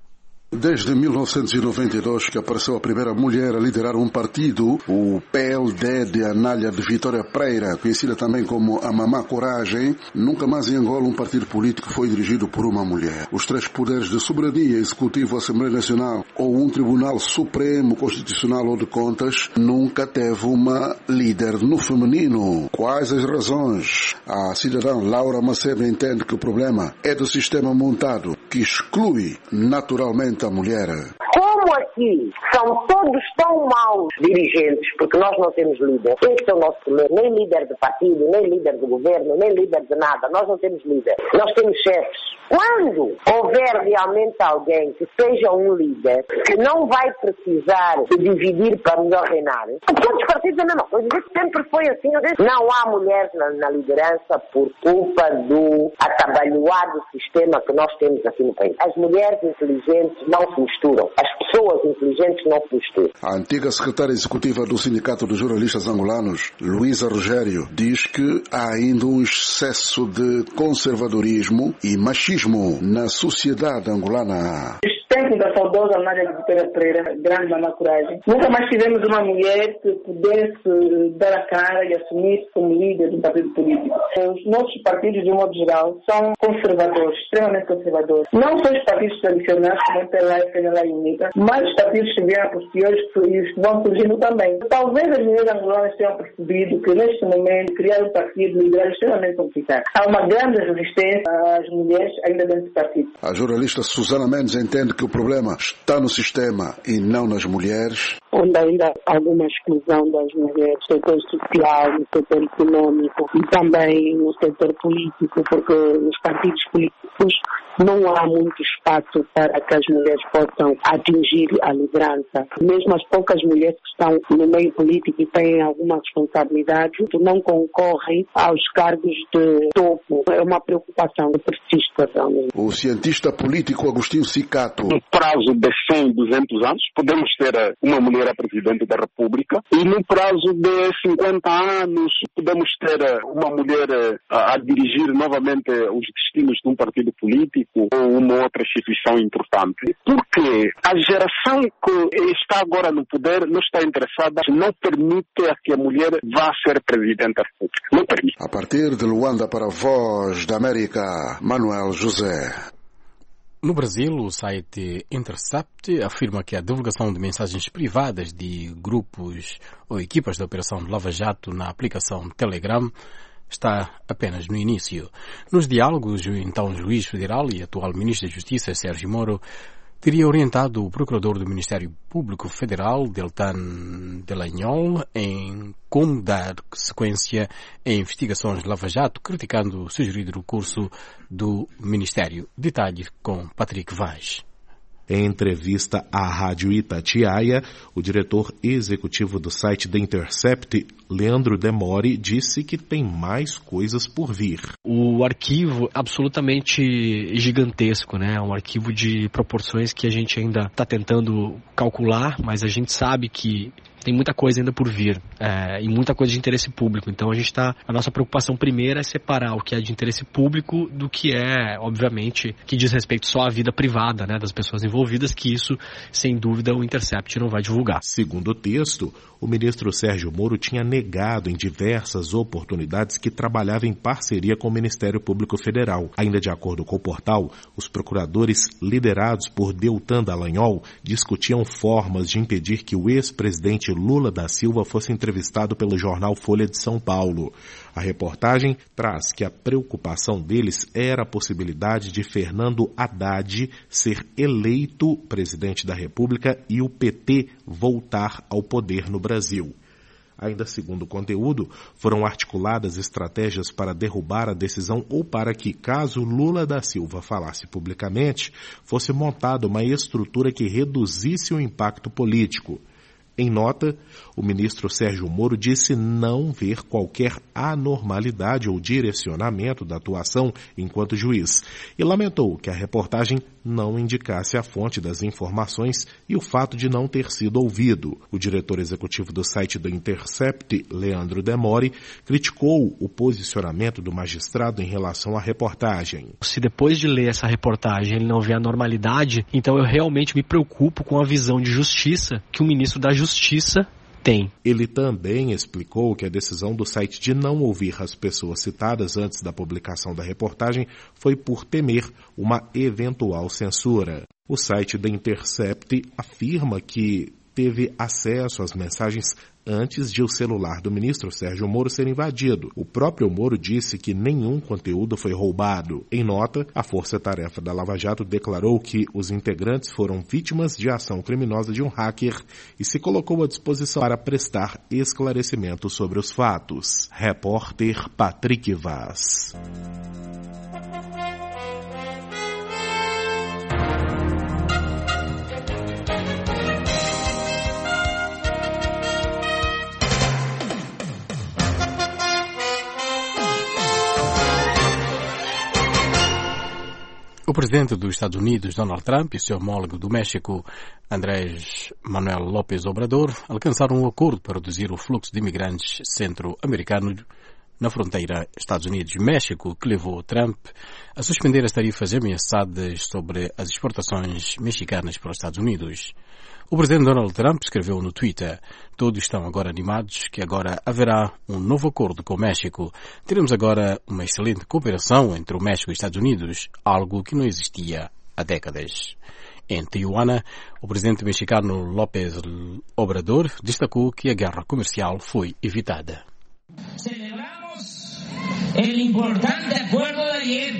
Desde mil novecentos e noventa e dois que apareceu a primeira mulher a liderar um partido, o P L D de Anália de Vitória Pereira, conhecida também como a Mamá Coragem, nunca mais em Angola um partido político foi dirigido por uma mulher. Os três poderes de soberania, executivo, Assembleia Nacional ou um Tribunal Supremo, Constitucional ou de Contas, nunca teve uma líder no feminino. Quais as razões? A cidadã Laura Macedo entende que o problema é do sistema montado, que exclui naturalmente a mulher. Como aqui são todos tão maus dirigentes, porque nós não temos líder. Esse é o nosso problema. Nem líder de partido, nem líder do governo, nem líder de nada. Nós não temos líder. Nós temos chefes. Quando houver realmente alguém que seja um líder, que não vai precisar de dividir para melhor reinar, todos os partidos é a mesma coisa. Isso sempre foi assim. Não há mulheres na, na liderança por culpa do atabalhoado sistema que nós temos aqui no país. As mulheres inteligentes não se misturam. As pessoas inteligentes não se misturam. A antiga secretária executiva do Sindicato dos Jornalistas Angolanos, Luísa Rogério, diz que há ainda um excesso de conservadorismo e machismo na sociedade angolana. Tempo da saudosa Anália de Vitória Pereira, grande Mamá Coragem. Nunca mais tivemos uma mulher que pudesse dar a cara e assumir-se como líder de um partido político. Os nossos partidos, de um modo geral, são conservadores, extremamente conservadores. Não só os partidos tradicionais, como o P L A e P N L A e UNITA, mas os partidos que vieram posteriores e os que vão surgindo também. Talvez as mulheres angolanas tenham percebido que, neste momento, criar um partido liderar é extremamente complicado. Há uma grande resistência às mulheres ainda dentro do partido. A jornalista Susana Mendes entende que o problema está no sistema e não nas mulheres. Onde ainda há alguma exclusão das mulheres no setor social, no setor econômico e também no setor político, porque nos partidos políticos não há muito espaço para que as mulheres possam atingir a liderança. Mesmo as poucas mulheres que estão no meio político e têm alguma responsabilidade, não concorrem aos cargos de topo. É uma preocupação que persiste também. O cientista político Agostinho Cicato. No prazo de cem, duzentos anos, podemos ter uma mulher a presidente da República e no prazo de cinquenta anos podemos ter uma mulher a, a dirigir novamente os destinos de um partido político ou uma outra instituição importante. Porque a geração que está agora no poder não está interessada, não permite que a mulher vá ser presidente da República. Não permite. A partir de Luanda para a Voz da América, Manuel José. No Brasil, o site Intercept afirma que a divulgação de mensagens privadas de grupos ou equipas da Operação Lava Jato na aplicação Telegram está apenas no início. Nos diálogos, o então juiz federal e atual ministro da Justiça, Sérgio Moro, teria orientado o procurador do Ministério Público Federal, Deltan Delagnol, em como dar sequência a investigações de Lava Jato, criticando o sugerido recurso do Ministério. Detalhe com Patrick Vaz. Em entrevista à Rádio Itatiaia, o diretor executivo do site The Intercept, Leandro Demori, disse que tem mais coisas por vir. O arquivo é absolutamente gigantesco, né? Um arquivo de proporções que a gente ainda está tentando calcular, mas a gente sabe que tem muita coisa ainda por vir, é, e muita coisa de interesse público. Então a gente está, a nossa preocupação primeira é separar o que é de interesse público do que é, obviamente, que diz respeito só à vida privada, né, das pessoas envolvidas, que isso, sem dúvida, o Intercept não vai divulgar. Segundo o texto, o ministro Sérgio Moro tinha negado em diversas oportunidades que trabalhava em parceria com o Ministério Público Federal. Ainda de acordo com o portal, os procuradores liderados por Deltan Dallagnol discutiam formas de impedir que o ex-presidente Lula da Silva fosse entrevistado pelo jornal Folha de São Paulo. A reportagem traz que a preocupação deles era a possibilidade de Fernando Haddad ser eleito presidente da República e o P T voltar ao poder no Brasil. Ainda segundo o conteúdo, foram articuladas estratégias para derrubar a decisão ou para que, caso Lula da Silva falasse publicamente, fosse montada uma estrutura que reduzisse o impacto político. Em nota, o ministro Sérgio Moro disse não ver qualquer anormalidade ou direcionamento da atuação enquanto juiz e lamentou que a reportagem não indicasse a fonte das informações e o fato de não ter sido ouvido. O diretor executivo do site do Intercept, Leandro Demori, criticou o posicionamento do magistrado em relação à reportagem. Se depois de ler essa reportagem ele não vê a normalidade, então eu realmente me preocupo com a visão de justiça que o ministro da Justiça tem. Ele também explicou que a decisão do site de não ouvir as pessoas citadas antes da publicação da reportagem foi por temer uma eventual censura. O site da Intercept afirma que teve acesso às mensagens antes de o celular do ministro Sérgio Moro ser invadido. O próprio Moro disse que nenhum conteúdo foi roubado. Em nota, a Força-Tarefa da Lava Jato declarou que os integrantes foram vítimas de ação criminosa de um hacker e se colocou à disposição para prestar esclarecimentos sobre os fatos. Repórter Patrick Vaz. O presidente dos Estados Unidos, Donald Trump, e seu homólogo do México, Andrés Manuel López Obrador, alcançaram um acordo para reduzir o fluxo de imigrantes centro-americanos na fronteira Estados Unidos-México, que levou Trump a suspender as tarifas ameaçadas sobre as exportações mexicanas para os Estados Unidos. O presidente Donald Trump escreveu no Twitter: todos estão agora animados que agora haverá um novo acordo com o México. Teremos agora uma excelente cooperação entre o México e os Estados Unidos, algo que não existia há décadas. Em Tijuana, o presidente mexicano López Obrador destacou que a guerra comercial foi evitada. Celebramos el importante acuerdo de ayer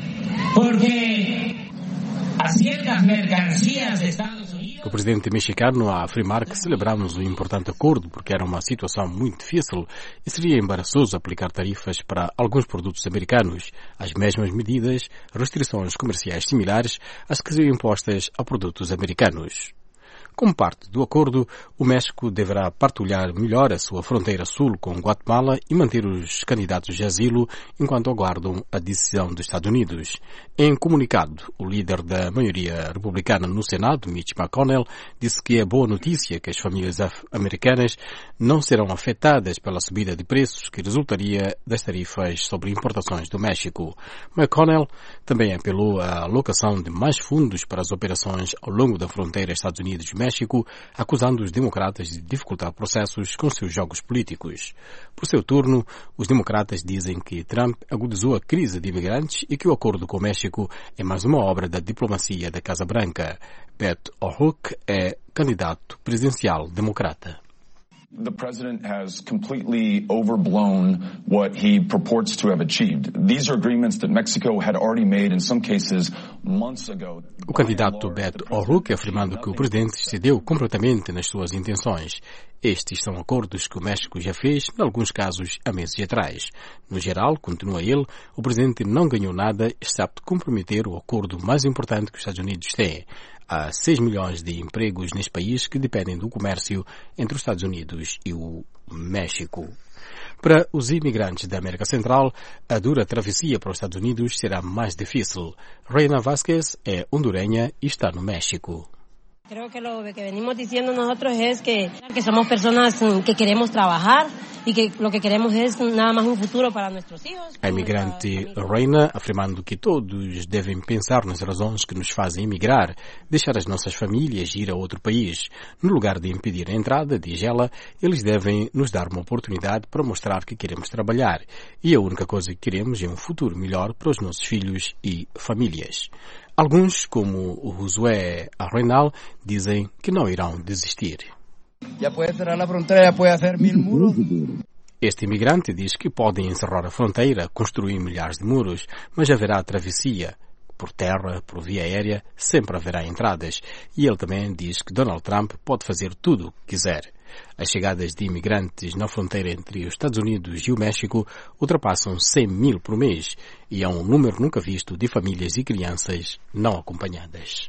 porque a ciertas mercancías de Estados Unidos. O presidente mexicano a afirmar que celebramos um importante acordo porque era uma situação muito difícil e seria embaraçoso aplicar tarifas para alguns produtos americanos, as mesmas medidas, restrições comerciais similares às que seriam impostas a produtos americanos. Como parte do acordo, o México deverá partilhar melhor a sua fronteira sul com Guatemala e manter os candidatos de asilo enquanto aguardam a decisão dos Estados Unidos. Em comunicado, o líder da maioria republicana no Senado, Mitch McConnell, disse que é boa notícia que as famílias americanas não serão afetadas pela subida de preços que resultaria das tarifas sobre importações do México. McConnell também apelou à alocação de mais fundos para as operações ao longo da fronteira Estados Unidos-México, México, acusando os democratas de dificultar processos com seus jogos políticos. Por seu turno, os democratas dizem que Trump agudizou a crise de imigrantes e que o acordo com o México é mais uma obra da diplomacia da Casa Branca. Beto O'Rourke é candidato presidencial democrata. The president has completely overblown what he purports to have achieved. These are agreements that Mexico had already made in some cases months ago. O candidato Beto O'Rourke afirmando que o presidente excedeu completamente nas suas intenções. Estes são acordos que o México já fez, em alguns casos, há meses atrás. No geral, continua ele, o presidente não ganhou nada, excepto comprometer o acordo mais importante que os Estados Unidos têm, Há seis milhões de empregos neste país que dependem do comércio entre os Estados Unidos e o México. Para os imigrantes da América Central, a dura travessia para os Estados Unidos será mais difícil. Reina Vázquez é hondureña e está no México. Creo que lo que venimos diciendo nosotros es que, que somos personas que queremos trabajar y que lo que queremos es nada más un futuro para nuestros hijos. A imigrante Reina afirmando que todos devem pensar nas razões que nos fazem emigrar, deixar as nossas famílias e ir a outro país. No lugar de impedir a entrada, diz ela, eles devem nos dar uma oportunidade para mostrar que queremos trabalhar. E a única coisa que queremos é um futuro melhor para os nossos filhos e famílias. Alguns, como o Josué Arrenal, dizem que não irão desistir. Já pode cerrar a fronteira, já pode fazer mil muros. Este imigrante diz que podem encerrar a fronteira, construir milhares de muros, mas haverá travessia. Por terra, por via aérea, sempre haverá entradas. E ele também diz que Donald Trump pode fazer tudo o que quiser. As chegadas de imigrantes na fronteira entre os Estados Unidos e o México ultrapassam cem mil por mês e é um número nunca visto de famílias e crianças não acompanhadas.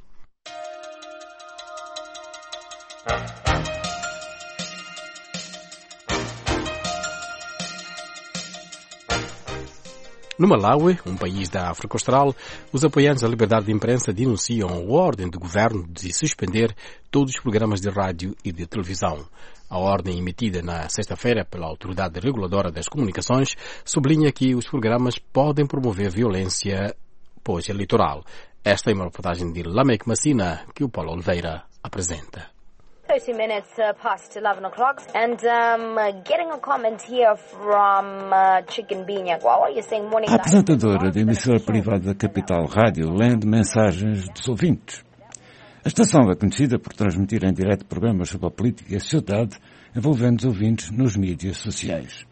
No Malawi, um país da África Austral, os apoiantes da liberdade de imprensa denunciam a ordem do governo de suspender todos os programas de rádio e de televisão. A ordem emitida na sexta-feira pela Autoridade Reguladora das Comunicações sublinha que os programas podem promover violência pós-eleitoral. Esta é uma reportagem de Lamek Massina, que o Paulo Oliveira apresenta. thirty minutes uh, past eleven o'clock, and um, uh, getting a comment here from uh, Chicken Binha. What are you saying? Morning. A apresentadora da emissora privada da Capital Rádio lê mensagens dos ouvintes. A estação é conhecida por transmitir em direto programas sobre a política e a sociedade, envolvendo os ouvintes nos mídias sociais.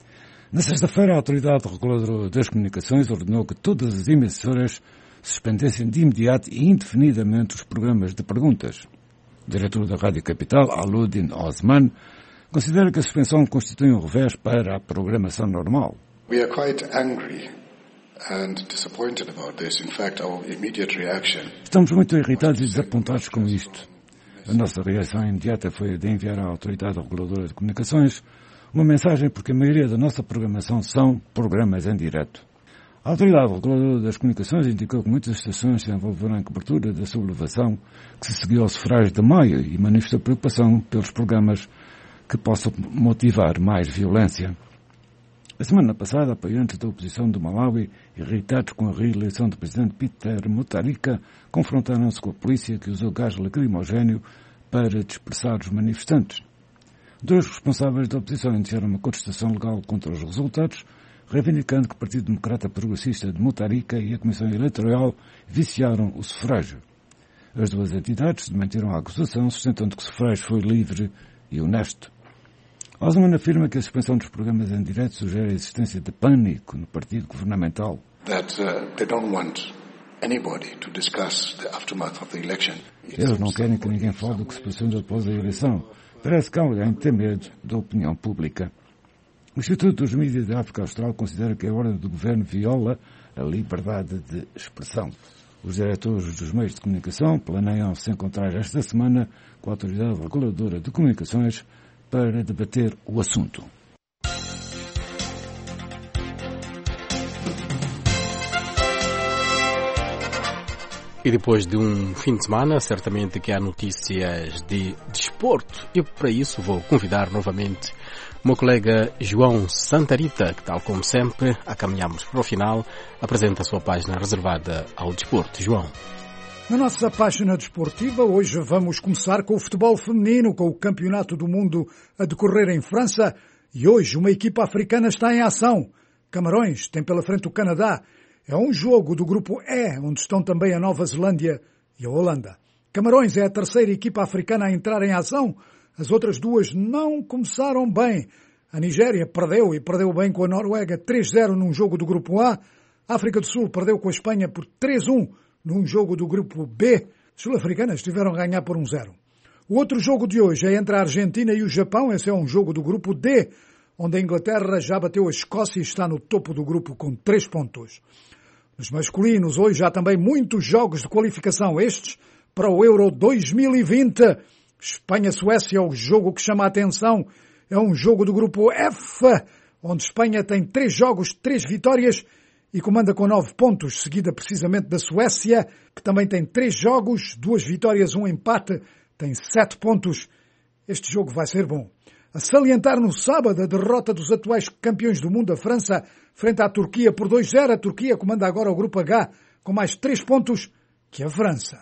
Na sexta-feira, a Autoridade Reguladora das Comunicações ordenou que todas as emissoras suspendessem de imediato e indefinidamente os programas de perguntas. O diretor da Rádio Capital, Aludin Osman, considera que a suspensão constitui um revés para a programação normal. We are quite angry and disappointed about this. In fact, our immediate reaction... Estamos muito irritados e desapontados com isto. A nossa reação imediata foi a de enviar à Autoridade Reguladora de Comunicações uma mensagem porque a maioria da nossa programação são programas em direto. A Autoridade Reguladora das Comunicações indicou que muitas estações se envolveram em cobertura da sublevação que se seguiu ao sufrágio de maio e manifestou preocupação pelos programas que possam motivar mais violência. A semana passada, apoiantes da oposição do Malawi, irritados com a reeleição do presidente Peter Mutharika, confrontaram-se com a polícia que usou gás lacrimogéneo para dispersar os manifestantes. Dois responsáveis da oposição iniciaram uma contestação legal contra os resultados, reivindicando que o Partido Democrata Progressista de Mutharika e a Comissão Eleitoral viciaram o sufrágio. As duas entidades desmentiram a acusação, sustentando que o sufrágio foi livre e honesto. Osman afirma que a suspensão dos programas em direto sugere a existência de pânico no partido governamental. That, uh, they don't want anybody to discuss the aftermath of the election. Eles não querem que ninguém fale do que se passou após a eleição. Parece que alguém tem medo da opinião pública. O Instituto dos Mídias da África Austral considera que a ordem do governo viola a liberdade de expressão. Os diretores dos meios de comunicação planeiam se encontrar esta semana com a Autoridade Reguladora de Comunicações para debater o assunto. E depois de um fim de semana, certamente que há notícias de desporto. E para isso vou convidar novamente o meu colega João Santarita, que tal como sempre, a caminhamos para o final, apresenta a sua página reservada ao desporto. João. Na nossa página desportiva, hoje vamos começar com o futebol feminino, com o Campeonato do Mundo a decorrer em França. E hoje uma equipa africana está em ação. Camarões tem pela frente o Canadá. É um jogo do grupo E, onde estão também a Nova Zelândia e a Holanda. Camarões é a terceira equipa africana a entrar em ação. As outras duas não começaram bem. A Nigéria perdeu e perdeu bem com a Noruega três a zero num jogo do grupo A. A África do Sul perdeu com a Espanha por três a um num jogo do grupo B. As sul-africanas tiveram a ganhar por um a zero. O outro jogo de hoje é entre a Argentina e o Japão. Esse é um jogo do grupo D, onde a Inglaterra já bateu a Escócia e está no topo do grupo com três pontos. Nos masculinos, hoje há também muitos jogos de qualificação. Estes para o Euro dois mil e vinte. Espanha-Suécia é o jogo que chama a atenção. É um jogo do grupo F, onde Espanha tem três jogos, três vitórias e comanda com nove pontos, seguida precisamente da Suécia, que também tem três jogos, duas vitórias, um empate, tem sete pontos. Este jogo vai ser bom. A salientar no sábado a derrota dos atuais campeões do mundo, a França, frente à Turquia por dois a zero. A Turquia comanda agora o grupo H com mais três pontos que a França.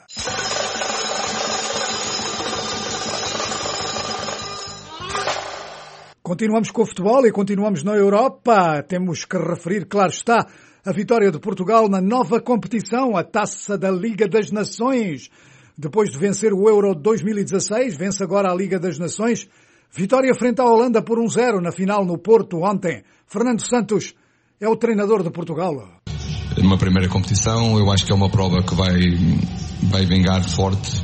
Continuamos com o futebol e continuamos na Europa. Temos que referir, claro está, a vitória de Portugal na nova competição, a Taça da Liga das Nações. Depois de vencer o Euro dois mil e dezasseis, vence agora a Liga das Nações. Vitória frente à Holanda por um a zero na final no Porto ontem. Fernando Santos é o treinador de Portugal. Numa primeira competição, eu acho que é uma prova que vai, vai vingar forte.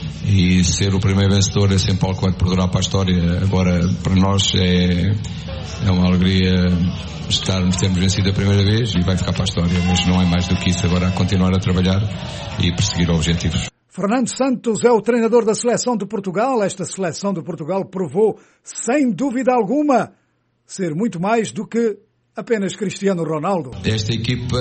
E ser o primeiro vencedor é sempre algo que vai perdurar para a história. Agora, para nós é, é uma alegria estar, termos vencido a primeira vez e vai ficar para a história. Mas não é mais do que isso. Agora é continuar a trabalhar e perseguir objetivos. Fernando Santos é o treinador da seleção de Portugal. Esta seleção de Portugal provou, sem dúvida alguma, ser muito mais do que apenas Cristiano Ronaldo. Esta equipa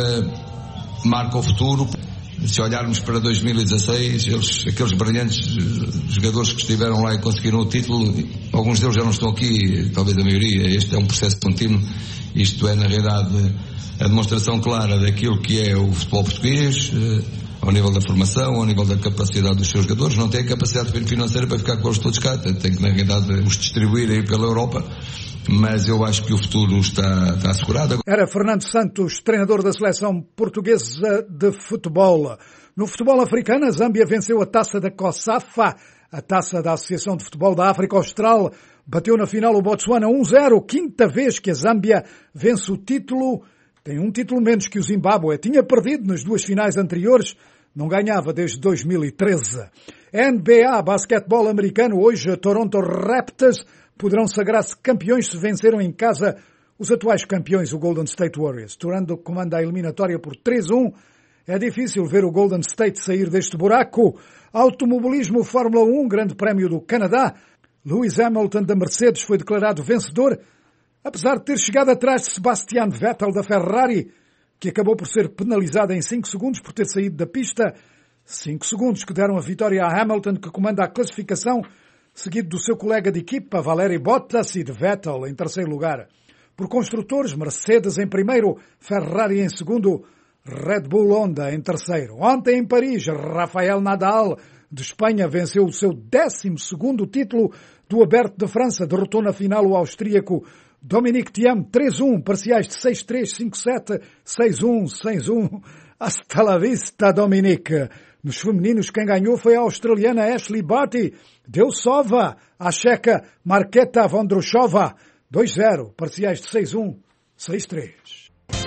marca o futuro. Se olharmos para dois mil e dezasseis, eles, aqueles brilhantes jogadores que estiveram lá e conseguiram o título, alguns deles já não estão aqui, talvez a maioria. Este é um processo contínuo. Isto é, na realidade, a demonstração clara daquilo que é o futebol português, ao nível da formação, ao nível da capacidade dos seus jogadores. Não tem a capacidade financeira para ficar com eles todos cá, tem que, na realidade, os distribuir aí pela Europa. Mas eu acho que o futuro está, está assegurado. Era Fernando Santos, treinador da seleção portuguesa de futebol. No futebol africano, a Zâmbia venceu a taça da COSAFA, a taça da Associação de Futebol da África Austral. Bateu na final o Botsuana um a zero, quinta vez que a Zâmbia vence o título. Tem um título menos que o Zimbábue. Tinha perdido nas duas finais anteriores, não ganhava desde dois mil e treze. N B A, basquetebol americano, hoje Toronto Raptors poderão sagrar-se campeões se venceram em casa os atuais campeões, o Golden State Warriors. Toronto comanda a eliminatória por três a um. É difícil ver o Golden State sair deste buraco. Automobilismo Fórmula um, Grande Prémio do Canadá. Lewis Hamilton da Mercedes foi declarado vencedor, apesar de ter chegado atrás de Sebastian Vettel da Ferrari, que acabou por ser penalizado em cinco segundos por ter saído da pista. cinco segundos que deram a vitória a Hamilton, que comanda a classificação, seguido do seu colega de equipa, Valtteri Bottas, e de Vettel em terceiro lugar. Por construtores, Mercedes em primeiro, Ferrari em segundo, Red Bull Honda em terceiro. Ontem em Paris, Rafael Nadal, de Espanha, venceu o seu décimo segundo título do Aberto de França. Derrotou na final o austríaco Dominic Thiem, três a um, parciais de seis a três, cinco a sete, seis a um, seis a um. Hasta la vista, Dominic. Nos femininos, quem ganhou foi a australiana Ashley Barty. Deu sova à checa Marketa Vondrousova. dois a zero, parciais de seis a um, seis a três.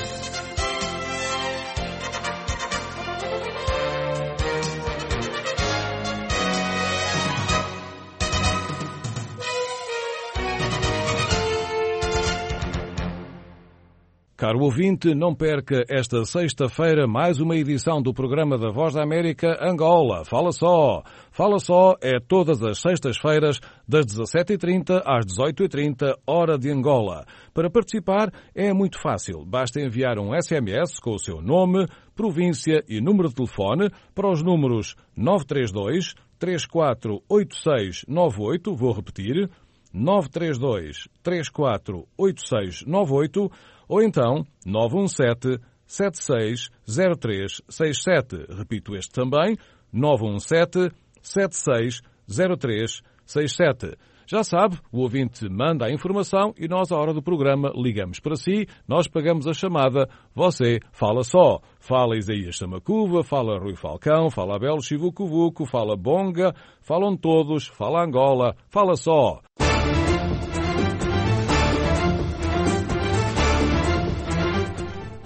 Caro ouvinte, não perca esta sexta-feira mais uma edição do programa da Voz da América Angola. Fala só! Fala só é todas as sextas-feiras das dezassete e trinta às dezoito e trinta, hora de Angola. Para participar é muito fácil. Basta enviar um S M S com o seu nome, província e número de telefone para os números nove três dois, três quatro oito seis nove oito, vou repetir, nove três dois, três quatro oito seis nove oito, ou então nove um sete, sete seis zero três seis sete. Repito este também, nove um sete, sete seis zero três seis sete. Já sabe, o ouvinte manda a informação e nós, à hora do programa, ligamos para si, nós pagamos a chamada, você fala só. Fala Isaías Samacuva, fala Rui Falcão, fala Abel Chivucovuco, fala Bonga, falam todos, fala Angola, fala só.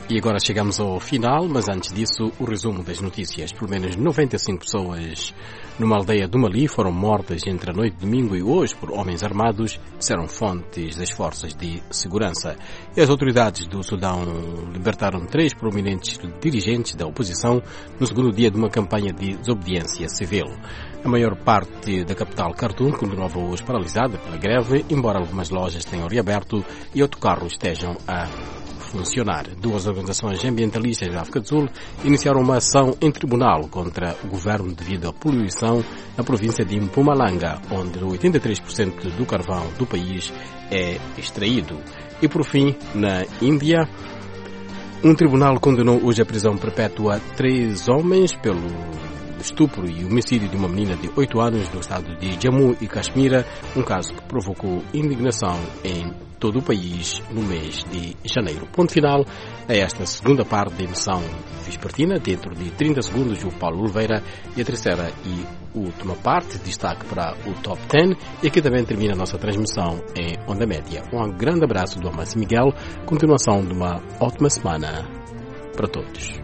E agora chegamos ao final, mas antes disso, o resumo das notícias. Pelo menos noventa e cinco pessoas numa aldeia do Mali foram mortas entre a noite de domingo e hoje por homens armados, disseram fontes das forças de segurança. E as autoridades do Sudão libertaram três prominentes dirigentes da oposição no segundo dia de uma campanha de desobediência civil. A maior parte da capital Khartoum continuava hoje paralisada pela greve, embora algumas lojas tenham reaberto e autocarros estejam a funcionar. Duas organizações ambientalistas da África do Sul iniciaram uma ação em tribunal contra o governo devido à poluição na província de Mpumalanga, onde oitenta e três por cento do carvão do país é extraído. E por fim, na Índia, um tribunal condenou hoje a prisão perpétua a três homens pelo estupro e homicídio de uma menina de oito anos no estado de Jammu e Caxemira, um caso que provocou indignação em todo o país no mês de janeiro. Ponto final a esta segunda parte da emissão vespertina. Dentro de trinta segundos, o Paulo Oliveira e a terceira e última parte, destaque para o Top dez. E aqui também termina a nossa transmissão em onda média. Um grande abraço do Amancio Miguel. Continuação de uma ótima semana para todos.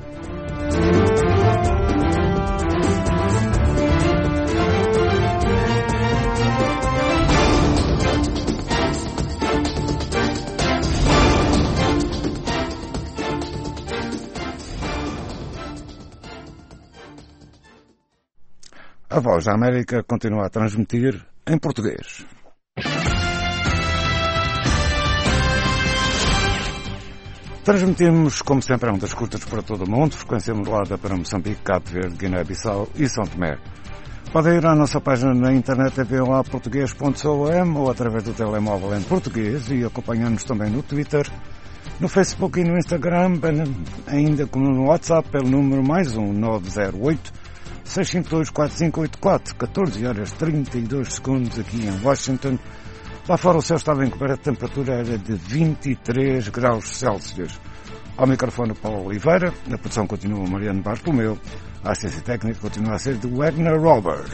A Voz da América continua a transmitir em português. Transmitimos, como sempre, em ondas curtas para todo o mundo, frequência modulada para Moçambique, Cabo Verde, Guiné-Bissau e São Tomé. Podem ir à nossa página na internet v o a português ponto com ou através do telemóvel em português e acompanhar-nos também no Twitter, no Facebook e no Instagram, ainda como no WhatsApp, pelo número mais um nove zero oito, seis cinco dois, quatro cinco oito quatro, catorze horas e trinta e dois segundos aqui em Washington. Lá fora o céu estava encoberto, a temperatura era de vinte e três graus Celsius. Ao microfone Paulo Oliveira, na produção continua Mariano Bartolomeu, a assistência técnica continua a ser de Wagner Robert.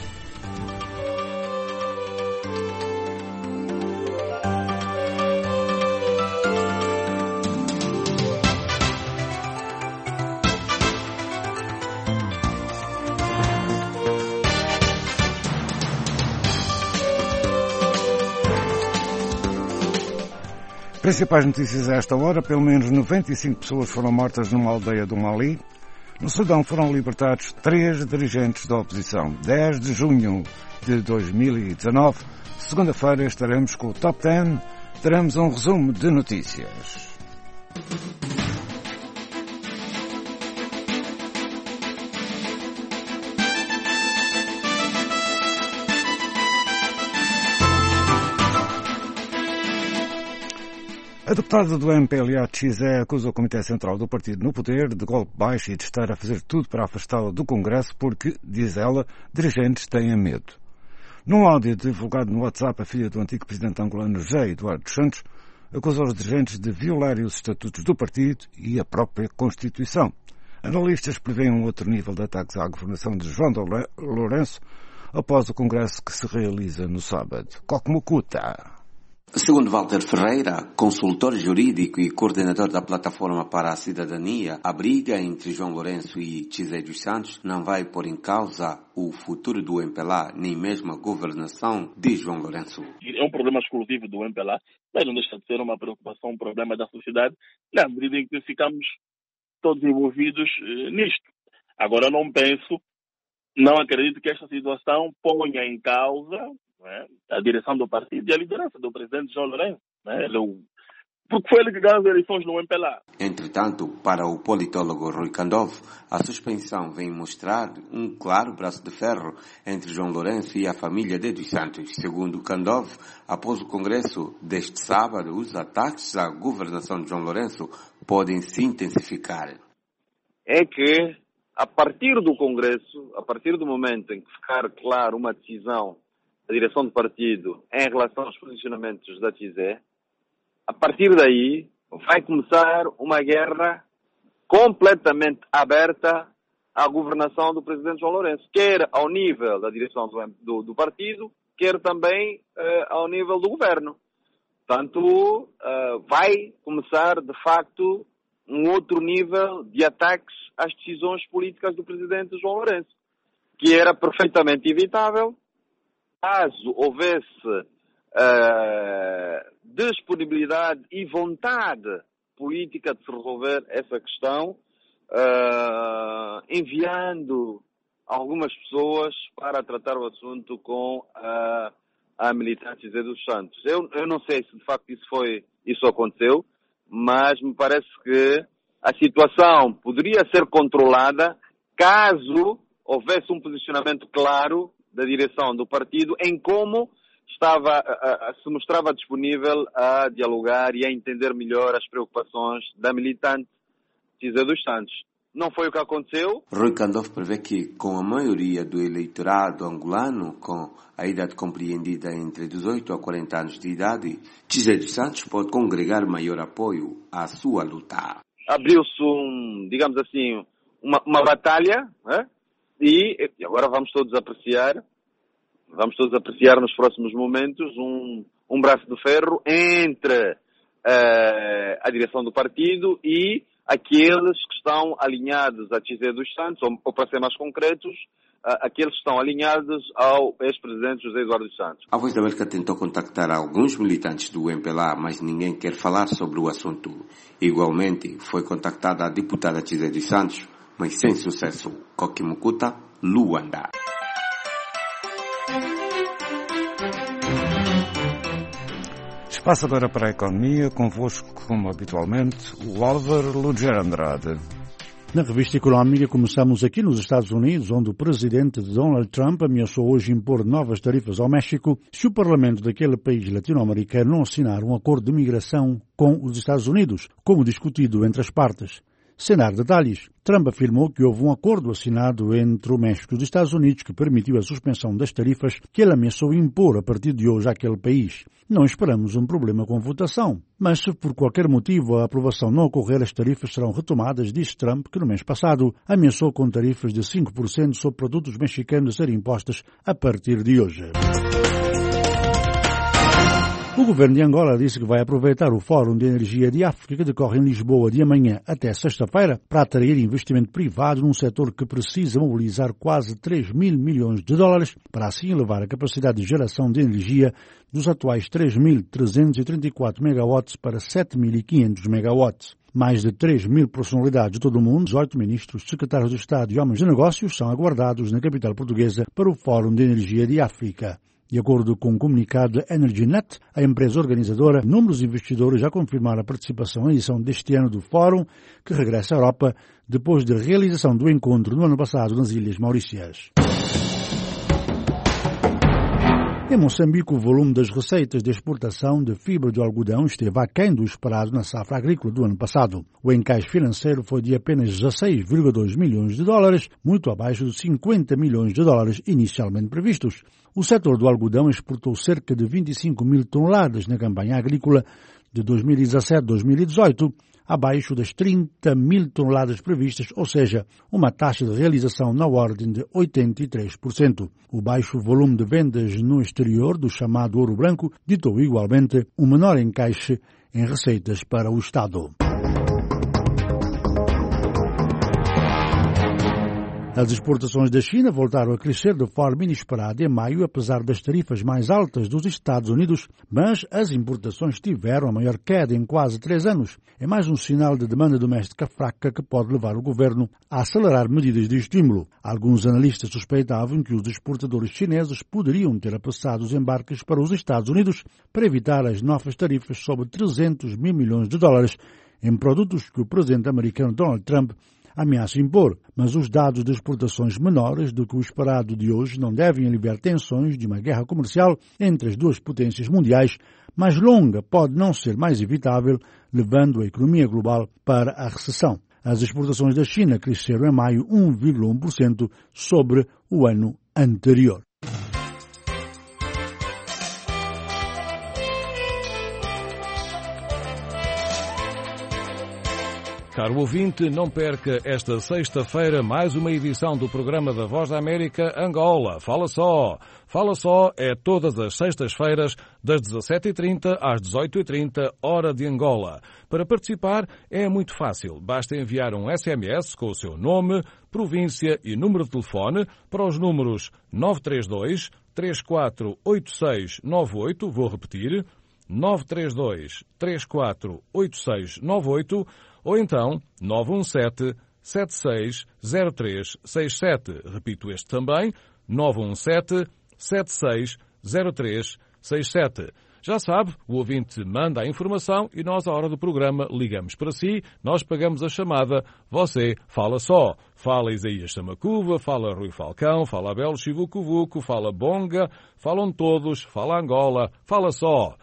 Principais notícias a esta hora: pelo menos noventa e cinco pessoas foram mortas numa aldeia do Mali. No Sudão foram libertados três dirigentes da oposição. dez de junho de dois mil e dezanove, segunda-feira, estaremos com o Top dez. Teremos um resumo de notícias. A deputada do M P L A X E acusa o Comitê Central do Partido no poder de golpe baixo e de estar a fazer tudo para afastá-la do Congresso porque, diz ela, dirigentes têm medo. Num áudio divulgado no WhatsApp, a filha do antigo presidente angolano José Eduardo Santos acusa os dirigentes de violarem os estatutos do partido e a própria Constituição. Analistas prevêem um outro nível de ataques à governação de João Lourenço após o Congresso que se realiza no sábado. Cocmucuta. Segundo Walter Ferreira, consultor jurídico e coordenador da Plataforma para a Cidadania, a briga entre João Lourenço e Cizé dos Santos não vai pôr em causa o futuro do M P L A, nem mesmo a governação de João Lourenço. É um problema exclusivo do M P L A, mas não deixa de ser uma preocupação, um problema da sociedade, na medida em que ficamos todos envolvidos eh, nisto. Agora, não penso, não acredito que esta situação ponha em causa É? a direção do partido e a liderança do presidente João Lourenço, né? porque foi ele que ganhou as eleições no M P L A. Entretanto, para o politólogo Rui Kandov, a suspensão vem mostrar um claro braço de ferro entre João Lourenço e a família de Dos Santos. Segundo Kandov, após o Congresso deste sábado, os ataques à governação de João Lourenço podem se intensificar. É que, a partir do Congresso, a partir do momento em que ficar claro uma decisão da direção do partido em relação aos posicionamentos da X E, a partir daí vai começar uma guerra completamente aberta à governação do presidente João Lourenço, quer ao nível da direção do, do, do partido, quer também uh, ao nível do governo. Portanto, uh, vai começar, de facto, um outro nível de ataques às decisões políticas do presidente João Lourenço, que era perfeitamente evitável caso houvesse uh, disponibilidade e vontade política de se resolver essa questão, uh, enviando algumas pessoas para tratar o assunto com a, a militância José dos Santos. Eu, eu não sei se de facto isso foi, isso aconteceu, mas me parece que a situação poderia ser controlada caso houvesse um posicionamento claro da direção do partido em como estava, a, a, se mostrava disponível a dialogar e a entender melhor as preocupações da militante José dos Santos. Não foi o que aconteceu. Rui Candof prevê que, com a maioria do eleitorado angolano, com a idade compreendida entre dezoito a quarenta anos de idade, José dos Santos pode congregar maior apoio à sua luta. Abriu-se, um, digamos assim, uma, uma batalha, né? e, e agora vamos todos apreciar, vamos todos apreciar nos próximos momentos um, um braço de ferro entre uh, a direção do partido e aqueles que estão alinhados a José dos Santos, ou, ou para ser mais concretos, uh, aqueles que estão alinhados ao ex-presidente José Eduardo dos Santos. A Voz da América tentou contactar alguns militantes do M P L A, mas ninguém quer falar sobre o assunto. Igualmente, foi contactada a deputada José dos Santos, mas sem sucesso. Kokimukuta, Luanda. Passa agora para a economia, convosco, como habitualmente, o Álvaro Luger Andrade. Na revista Económica começamos aqui nos Estados Unidos, onde o presidente Donald Trump ameaçou hoje impor novas tarifas ao México se o parlamento daquele país latino-americano não assinar um acordo de migração com os Estados Unidos, como discutido entre as partes. Sem dar detalhes, Trump afirmou que houve um acordo assinado entre o México e os Estados Unidos que permitiu a suspensão das tarifas que ele ameaçou impor a partir de hoje àquele país. Não esperamos um problema com votação, mas se por qualquer motivo a aprovação não ocorrer, as tarifas serão retomadas, disse Trump, que no mês passado ameaçou com tarifas de cinco por cento sobre produtos mexicanos a serem impostas a partir de hoje. O governo de Angola disse que vai aproveitar o Fórum de Energia de África que decorre em Lisboa de amanhã até sexta-feira para atrair investimento privado num setor que precisa mobilizar quase três mil milhões de dólares para assim elevar a capacidade de geração de energia dos atuais três mil trezentos e trinta e quatro megawatts para sete mil e quinhentos megawatts. Mais de três mil personalidades de todo o mundo, dezoito ministros, secretários de Estado e homens de negócios são aguardados na capital portuguesa para o Fórum de Energia de África. De acordo com o comunicado da EnergyNet, a empresa organizadora, números investidores já confirmaram a participação na edição deste ano do Fórum, que regressa à Europa depois da realização do encontro no ano passado nas Ilhas Maurícias. Em Moçambique, o volume das receitas de exportação de fibra de algodão esteve aquém do esperado na safra agrícola do ano passado. O encaixe financeiro foi de apenas dezasseis vírgula dois milhões de dólares, muito abaixo dos cinquenta milhões de dólares inicialmente previstos. O setor do algodão exportou cerca de vinte e cinco mil toneladas na campanha agrícola de dois mil e dezassete a dois mil e dezoito, abaixo das trinta mil toneladas previstas, ou seja, uma taxa de realização na ordem de oitenta e três por cento. O baixo volume de vendas no exterior do chamado ouro branco ditou igualmente um menor encaixe em receitas para o Estado. As exportações da China voltaram a crescer de forma inesperada em maio, apesar das tarifas mais altas dos Estados Unidos, mas as importações tiveram a maior queda em quase três anos. É mais um sinal de demanda doméstica fraca que pode levar o governo a acelerar medidas de estímulo. Alguns analistas suspeitavam que os exportadores chineses poderiam ter apressado os embarques para os Estados Unidos para evitar as novas tarifas sobre trezentos mil milhões de dólares em produtos que o presidente americano Donald Trump ameaça impor, mas os dados de exportações menores do que o esperado de hoje não devem aliviar tensões de uma guerra comercial entre as duas potências mundiais, mas longa pode não ser mais evitável, levando a economia global para a recessão. As exportações da China cresceram em maio um vírgula um por cento sobre o ano anterior. Caro ouvinte, não perca esta sexta-feira mais uma edição do programa da Voz da América Angola. Fala só! Fala só é todas as sextas-feiras das dezassete e trinta às dezoito e trinta, hora de Angola. Para participar é muito fácil. Basta enviar um S M S com o seu nome, província e número de telefone para os números nove três dois, três quatro oito seis nove oito, vou repetir, nove três dois, três quatro oito seis nove oito, ou então nove um sete, sete seis zero três seis sete. Repito este também, nove um sete, sete seis zero três seis sete. Já sabe, o ouvinte manda a informação e nós, à hora do programa, ligamos para si, nós pagamos a chamada, você fala só. Fala Isaías Samacuva, fala Rui Falcão, fala Abel Chivucovuco, fala Bonga, falam todos, fala Angola, fala só.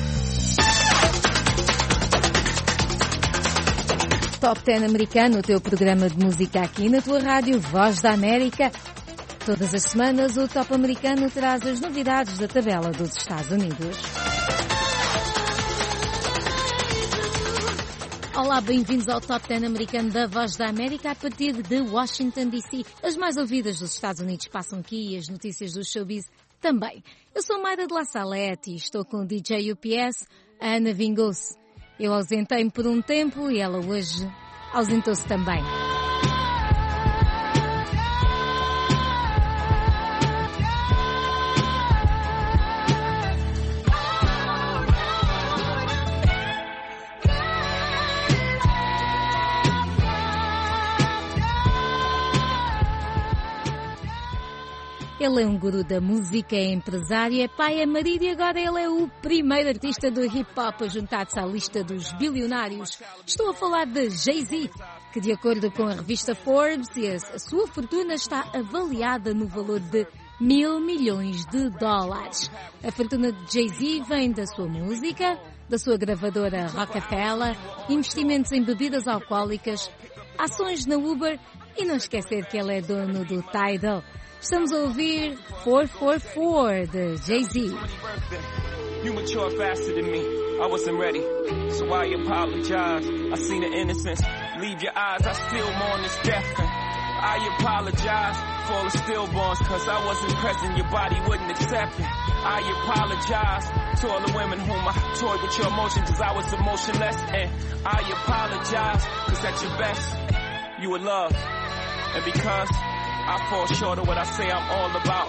Top dez americano, o teu programa de música aqui na tua rádio Voz da América. Todas as semanas o Top americano traz as novidades da tabela dos Estados Unidos. Olá, bem-vindos ao Top dez americano da Voz da América a partir de Washington, D C. As mais ouvidas dos Estados Unidos passam aqui e as notícias do showbiz também. Eu sou Mayra de La Salete e estou com o D J U P S, a Ana Vingou-se. Eu ausentei-me por um tempo e ela hoje ausentou-se também. Ele é um guru da música, é empresário, é pai, é marido e agora ele é o primeiro artista do hip-hop a juntar-se à lista dos bilionários. Estou a falar de Jay-Z, que de acordo com a revista Forbes, a sua fortuna está avaliada no valor de mil milhões de dólares. A fortuna de Jay-Z vem da sua música, da sua gravadora Rockefeller, investimentos em bebidas alcoólicas, ações na Uber e não esquecer que ele é dono do Tidal. Estamos a ouvir four four four de Jay-Z. You mature faster than me. I wasn't ready, so I apologize. I seen the innocence. Leave your eyes, I still mourn this death. I apologize for all the stillborns, cause I wasn't present, your body wouldn't accept it. I apologize to all the women whom I toyed with your emotions, cause I was emotionless. And I apologize, cause at your best, you were love. And because I fall short of what I say I'm all about.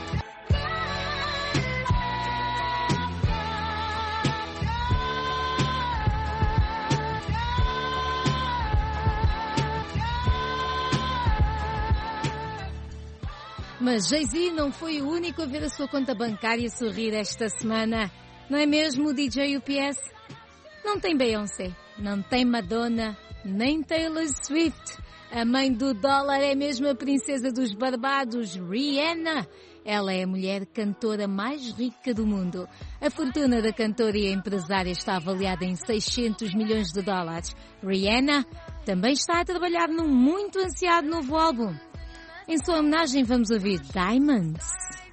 Mas Jay-Z não foi o único a ver a sua conta bancária sorrir esta semana. Não é mesmo, D J U P S? Não tem Beyoncé, não tem Madonna, nem Taylor Swift. A mãe do dólar é mesmo a princesa dos Barbados, Rihanna. Ela é a mulher cantora mais rica do mundo. A fortuna da cantora e a empresária está avaliada em seiscentos milhões de dólares. Rihanna também está a trabalhar num muito ansiado novo álbum. Em sua homenagem vamos ouvir Diamonds.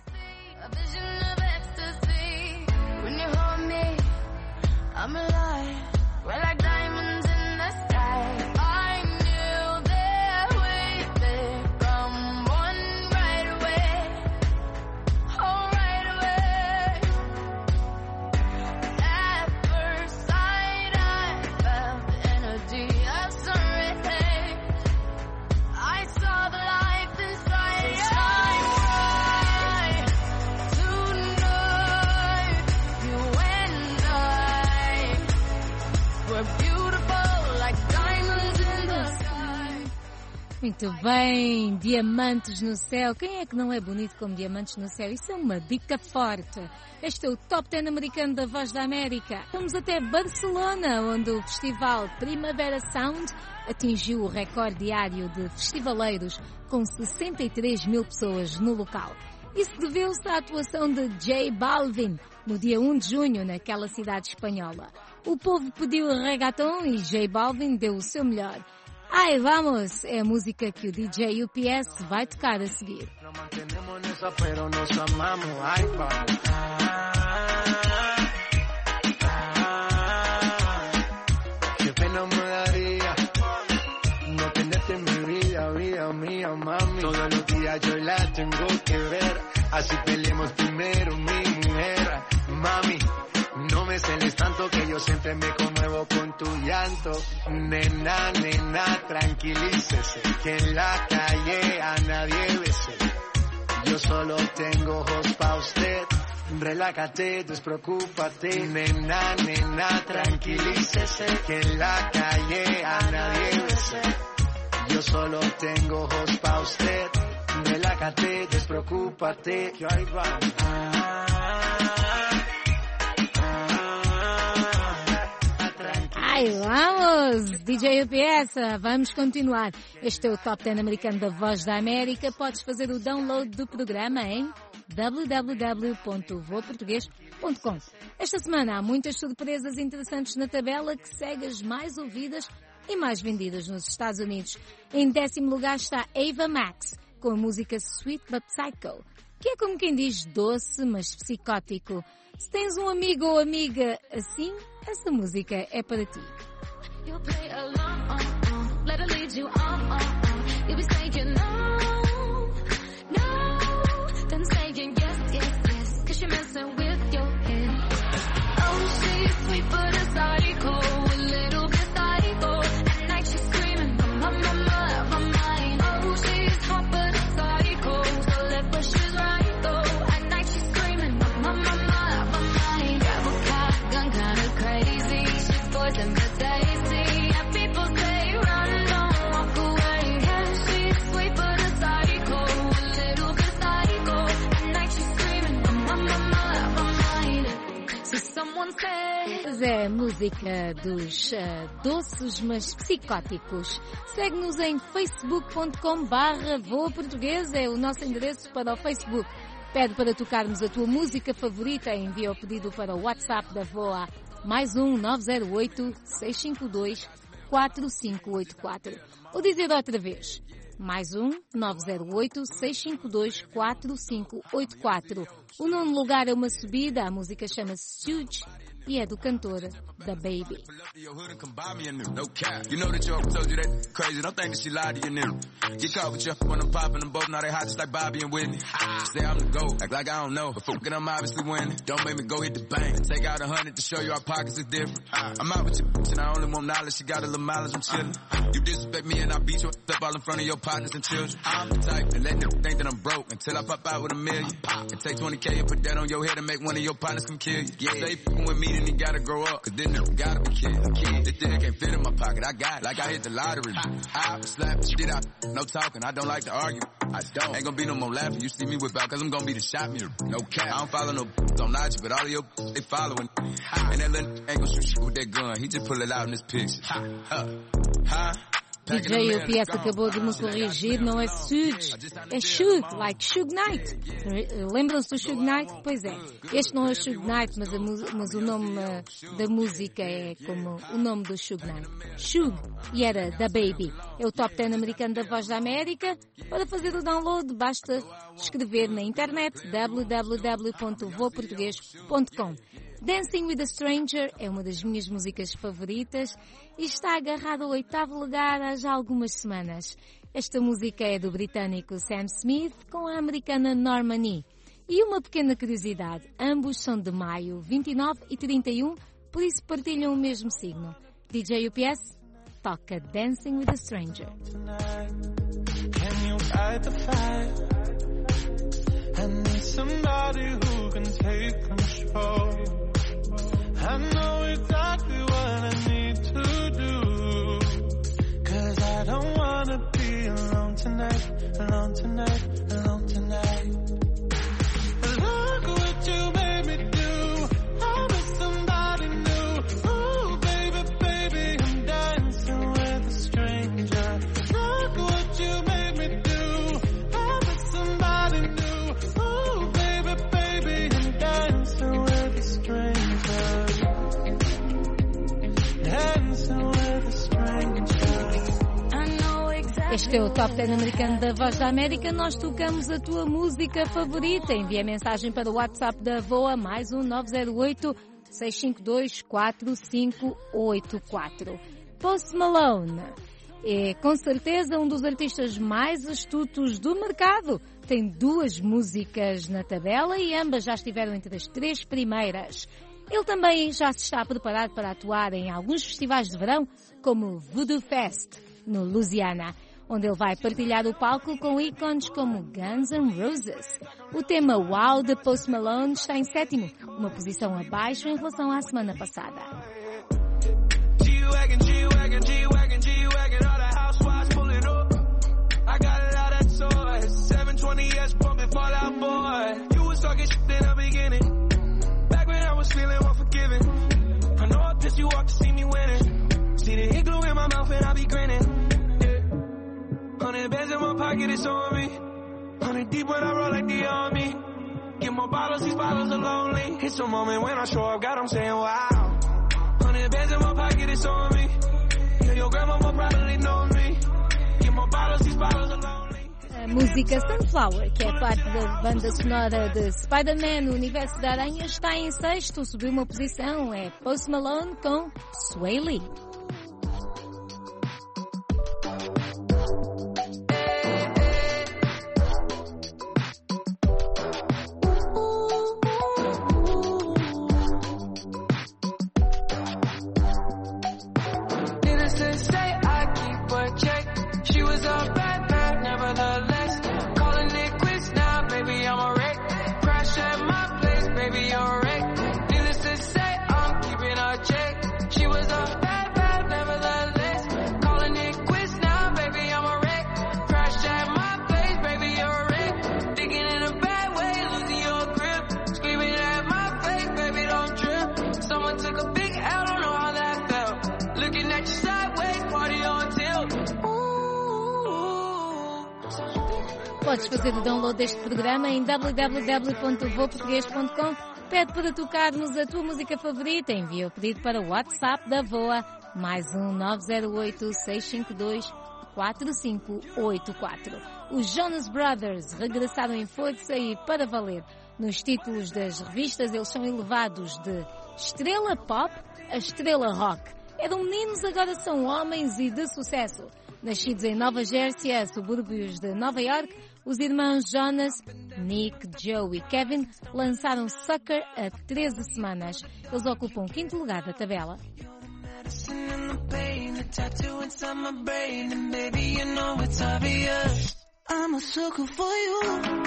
Muito bem, diamantes no céu. Quem é que não é bonito como diamantes no céu? Isso é uma dica forte. Este é o Top dez americano da Voz da América. Vamos até Barcelona, onde o festival Primavera Sound atingiu o recorde diário de festivaleiros, com sessenta e três mil pessoas no local. Isso deveu-se à atuação de J Balvin, no dia um de junho, naquela cidade espanhola. O povo pediu reggaeton e J Balvin deu o seu melhor. Ai, vamos! É a música que o D J U P S vai tocar a seguir. día yo la tengo que ver. Así peleemos primero, mi mujer. Mami, no me celes tanto que yo siempre me conmuevo con tu llanto. Nena, nena, tranquilícese, que en la calle a nadie bese. Yo solo tengo ojos pa' usted. Relájate, despreocúpate. Nena, nena, tranquilícese, que en la calle a nadie bese. Yo solo tengo ojos pa' usted. Relájate, despreocúpate, que ahí va. Ai, vamos! D J U P S, vamos continuar. Este é o Top dez americano da Voz da América. Podes fazer o download do programa em w w w ponto voa português ponto com. Esta semana há muitas surpresas interessantes na tabela que segue as mais ouvidas e mais vendidas nos Estados Unidos. Em décimo lugar está Ava Max, com a música Sweet But Psycho, que é como quem diz doce, mas psicótico. Se tens um amigo ou amiga assim, essa música é para ti. You'll play along, uh, uh, let her lead you on, uh, uh. You'll be saying no, no, then saying yes, yes, yes, cause you're messing with your head. Oh, she's sweet but a psycho, a little bit psycho. At night she's screaming, my, my, my, my mind. Oh, she's hot but a psycho, so left but she's right though. At night she's screaming, my, my, my, my, my mind. Grab a car, gun kinda crazy, she's poison but tasty. And people say run, don't walk away. Yeah, she's sweet but a psycho, a little bit psycho. At night she's screaming, my, my, my, my mind. So someone say. Pois é, música dos uh, doces mas psicóticos. Segue-nos em facebook ponto com barra voa português, é o nosso endereço para o Facebook. Pede para tocarmos a tua música favorita e envia o pedido para o WhatsApp da Voa, mais um nove zero oito, seis cinco dois, quatro cinco oito quatro. Ou dizer outra vez, mais um nove zero oito, seis cinco dois, quatro cinco oito quatro. O nono lugar é uma subida, a música chama-se Huge e é do cantor Da Baby. You know that your told you that crazy. Don't think that she lied to you, nigga. Get caught with you when I'm popping them both. Now they hot just like Bobby and Whitney. Say I'm the GOAT, act like I don't know. But fuck it, I'm obviously winning. Don't make me go hit the bank. Take out a hundred to show you our pockets is different. I'm out with your bitch and I only want knowledge. She got a little mileage, I'm chillin'. You disrespect me and I beat you up all in front of your partners and children. I'm the type that let them think that I'm broke until I pop out with a million. And take twenty K and put that on your head and make one of your partners come kill you. Yeah, say fucking with me then he gotta grow up. Cause then you gotta be kidding. This thing can't fit in my pocket. I got it like I hit the lottery. I slap the shit out. No talking. I don't like to argue. I don't. Ain't gonna be no more laughing. You see me whip out cause I'm gonna be the shot mirror. No cap. I don't follow no on I G, but all of your they following. And that little ain't gonna shoot shit with that gun. He just pull it out in this picture. Huh. Huh. D J U P S acabou de me corrigir, não é Suge, é Suge, like Suge Knight. Lembram-se do Suge Knight? Pois é, este não é Suge Knight, mas, a, mas o nome uh, da música é como o nome do Suge Knight. Suge, e era Da Baby. É o Top dez americano da Voz da América. Para fazer o download, basta escrever na internet w w w ponto voa português ponto com. Dancing with a Stranger é uma das minhas músicas favoritas e está agarrado ao oitavo lugar há já algumas semanas. Esta música é do britânico Sam Smith com a americana Norma Nee. E uma pequena curiosidade, ambos são de maio, vinte e nove e trinta e um, por isso partilham o mesmo signo. D J U P S toca Dancing with a Stranger. Can you fight the fight? I need somebody who can take control. I know exactly what I need to do. Cause I don't wanna be alone tonight, alone tonight, alone tonight. Look what you made me do. I'm with somebody new. Ooh, baby, baby, I'm dancing with a stranger. Look what you made me do. I'm with somebody new. Ooh, baby, baby, I'm dancing with a stranger. Este é o Top dez americano da Voz da América. Nós tocamos a tua música favorita. Envia mensagem para o WhatsApp da Voa, mais um nove zero oito, seis cinco dois, quatro cinco oito quatro. Post Malone. É com certeza um dos artistas mais astutos do mercado. Tem duas músicas na tabela e ambas já estiveram entre as três primeiras. Ele também já se está a preparar para atuar em alguns festivais de verão, como o Voodoo Fest, no Louisiana, onde ele vai partilhar o palco com ícones como Guns N' Roses. O tema Wow de Post Malone está em sétimo, uma posição abaixo em relação à semana passada. G-Wagon, G-Wagon, G-Wagon, G-Wagon, all the housewives pulling up. I got a lot of toys, seven twenty S pumping Fall Out Boy. You was talking shit in the beginning, back when I was feeling unforgiving. I know I pissed you off to see me winning. See the hit glue in my mouth and I be grinning. Yeah. Hundred bands in my pocket, it's on me. Hundred deep when I roll like the army. Get more bottles, these bottles are lonely. It's a moment when I show up, God, I'm saying wow. Hundred bands in my pocket, it's on me. Yeah, your grandma will probably know me. Get more bottles, these bottles are lonely. A música Sunflower, que é parte da banda sonora de Spider-Man, o Universo da Aranha, está em sexto, subiu uma posição, é Post Malone com Sway Lee. Podes fazer o download deste programa em w w w ponto voa português ponto com. Pede para tocarmos a tua música favorita. Envia o pedido para o WhatsApp da Voa, mais um nove zero oito, seis cinco dois, quatro cinco oito quatro. Os Jonas Brothers regressaram em força e para valer. Nos títulos das revistas eles são elevados de estrela pop a estrela rock. Eram meninos, agora são homens e de sucesso. Nascidos em Nova Jersey, subúrbios de Nova York, os irmãos Jonas, Nick, Joe e Kevin lançaram Sucker há treze semanas. Eles ocupam o quinto lugar da tabela. I'm a sucker for you.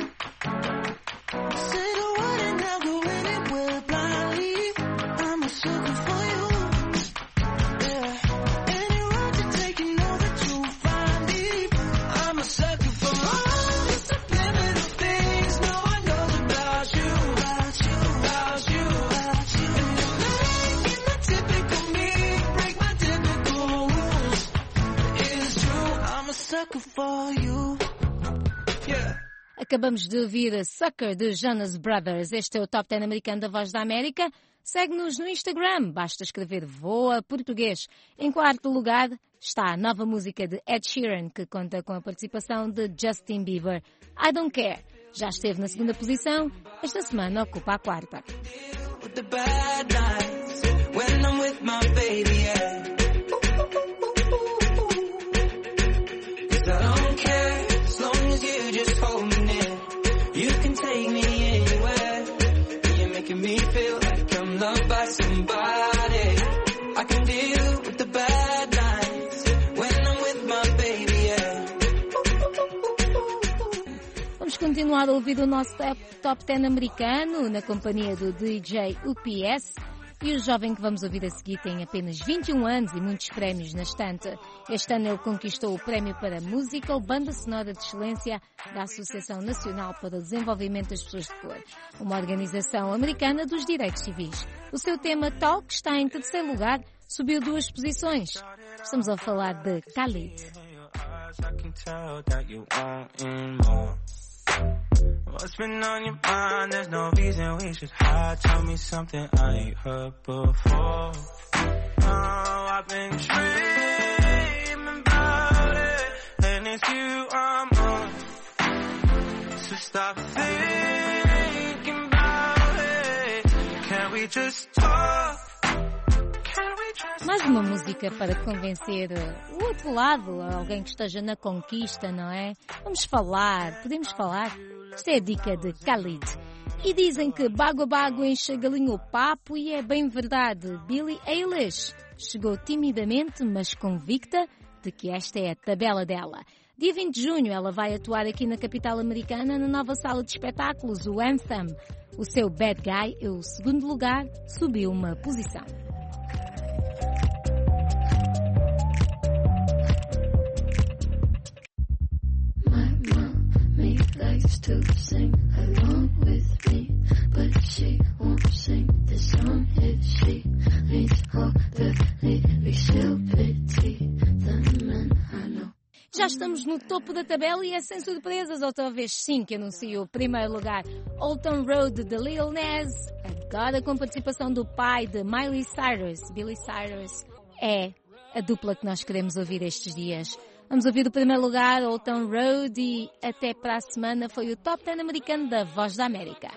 Say the word and I'll go anywhere blindly. I'm a sucker for you. Yeah. Any road you take, you know that you'll find me. I'm a sucker for all the subliminal things no one knows about you. About you, about you, about you. And you're making the typical me break my typical rules. It's true, I'm a sucker for you. Acabamos de ouvir a Sucker de Jonas Brothers. Este é o Top dez americano da Voz da América. Segue-nos no Instagram, basta escrever Voa Português. Em quarto lugar está a nova música de Ed Sheeran, que conta com a participação de Justin Bieber. I Don't Care. Já esteve na segunda posição, esta semana ocupa a quarta. Me feel like I'm loved by somebody. I can deal with the bad nights when I'm with my baby, yeah. Vamos continuar a ouvir o nosso Top dez americano na companhia do D J U P S. E o jovem que vamos ouvir a seguir tem apenas vinte e um anos e muitos prémios na estante. Este ano ele conquistou o prémio para Musical Banda Sonora de Excelência da Associação Nacional para o Desenvolvimento das Pessoas de Cor, uma organização americana dos direitos civis. O seu tema Talk está em terceiro lugar, subiu duas posições. Estamos a falar de Khalid. What's been on your mind? There's no reason we should hide. Tell me something I ain't heard before. Oh, I've been dreaming about it, and it's you I'm on. So stop thinking about it. Can we just talk? Can we just mais uma música para convencer o outro lado, alguém que esteja na conquista, não é? Vamos falar, podemos falar? Isto é a dica de Khalid. E dizem que bago a bago enche galinha o papo e é bem verdade. Billie Eilish chegou timidamente, mas convicta de que esta é a tabela dela. Dia vinte de junho ela vai atuar aqui na capital americana na nova sala de espetáculos, o Anthem. O seu Bad Guy, o segundo lugar, subiu uma posição. Likes to sing along with me, but she won't sing the song if she reads all the lyrics. She'll pity the man I know. Já estamos no topo da tabela e é sem surpresas, ou talvez sim, que anuncio o primeiro lugar. Old Town Road de Lil Nas, agora com participação do pai de Miley Cyrus. Billy Cyrus é a dupla que nós queremos ouvir estes dias. Vamos ouvir o primeiro lugar, Old Town Road, e até para a semana foi o Top dez americano da Voz da América.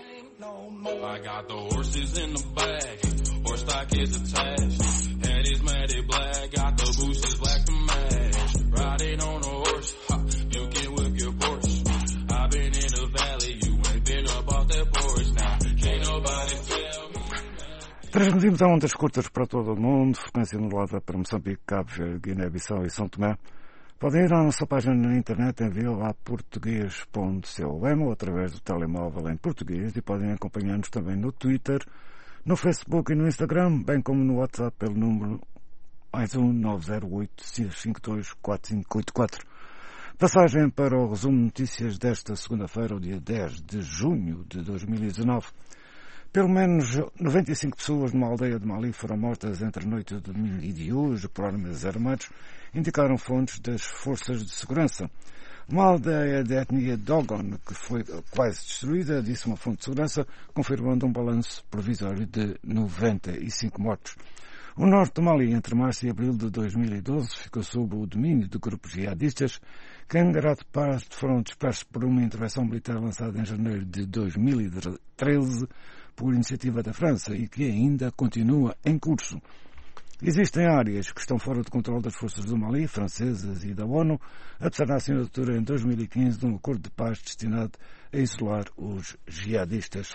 I got the horses in the bag, horse stock is attached, head is matted black, got the boosters black to match, riding on a horse, ha, you can whip your Porsche, I've been in the valley, you ain't been up off that porch, now can't nobody tell me. Transmitimos a ondas curtas para todo o mundo, frequência modulada para Moçambique, Cabo Verde, Guiné-Bissau e São Tomé. Podem ir à nossa página na internet em viola português ponto com ou através do telemóvel em português, e podem acompanhar-nos também no Twitter, no Facebook e no Instagram, bem como no WhatsApp pelo número mais um nove zero oito cinco dois quatro cinco oito quatro. Passagem para o resumo de notícias desta segunda-feira, o dia dez de junho de dois mil e dezanove. Pelo menos noventa e cinco pessoas numa aldeia de Mali foram mortas entre a noite de domingo e de hoje por homens armados, indicaram fontes das forças de segurança. Uma aldeia de etnia Dogon, que foi quase destruída, disse uma fonte de segurança, confirmando um balanço provisório de noventa e cinco mortos. O norte do Mali, entre março e abril de dois mil e doze, ficou sob o domínio de grupos jihadistas, que em grande parte foram dispersos por uma intervenção militar lançada em janeiro de dois mil e treze por iniciativa da França e que ainda continua em curso. Existem áreas que estão fora do controle das forças do Mali, francesas e da ONU, apesar da assinatura em dois mil e quinze de um acordo de paz destinado a isolar os jihadistas.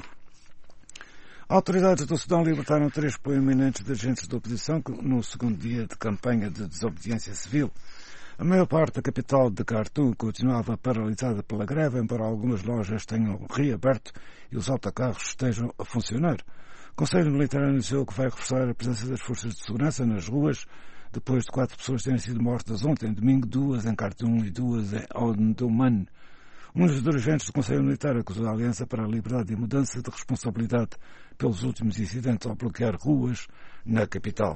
Autoridades do Sudão libertaram três proeminentes dirigentes da oposição no segundo dia de campanha de desobediência civil. A maior parte da capital de Khartoum continuava paralisada pela greve, embora algumas lojas tenham reaberto e os autocarros estejam a funcionar. O Conselho Militar anunciou que vai reforçar a presença das forças de segurança nas ruas, depois de quatro pessoas terem sido mortas ontem, domingo, duas em Khartoum e duas em Omdurman. Um dos dirigentes do Conselho Militar acusou a Aliança para a Liberdade e Mudança de responsabilidade pelos últimos incidentes ao bloquear ruas na capital.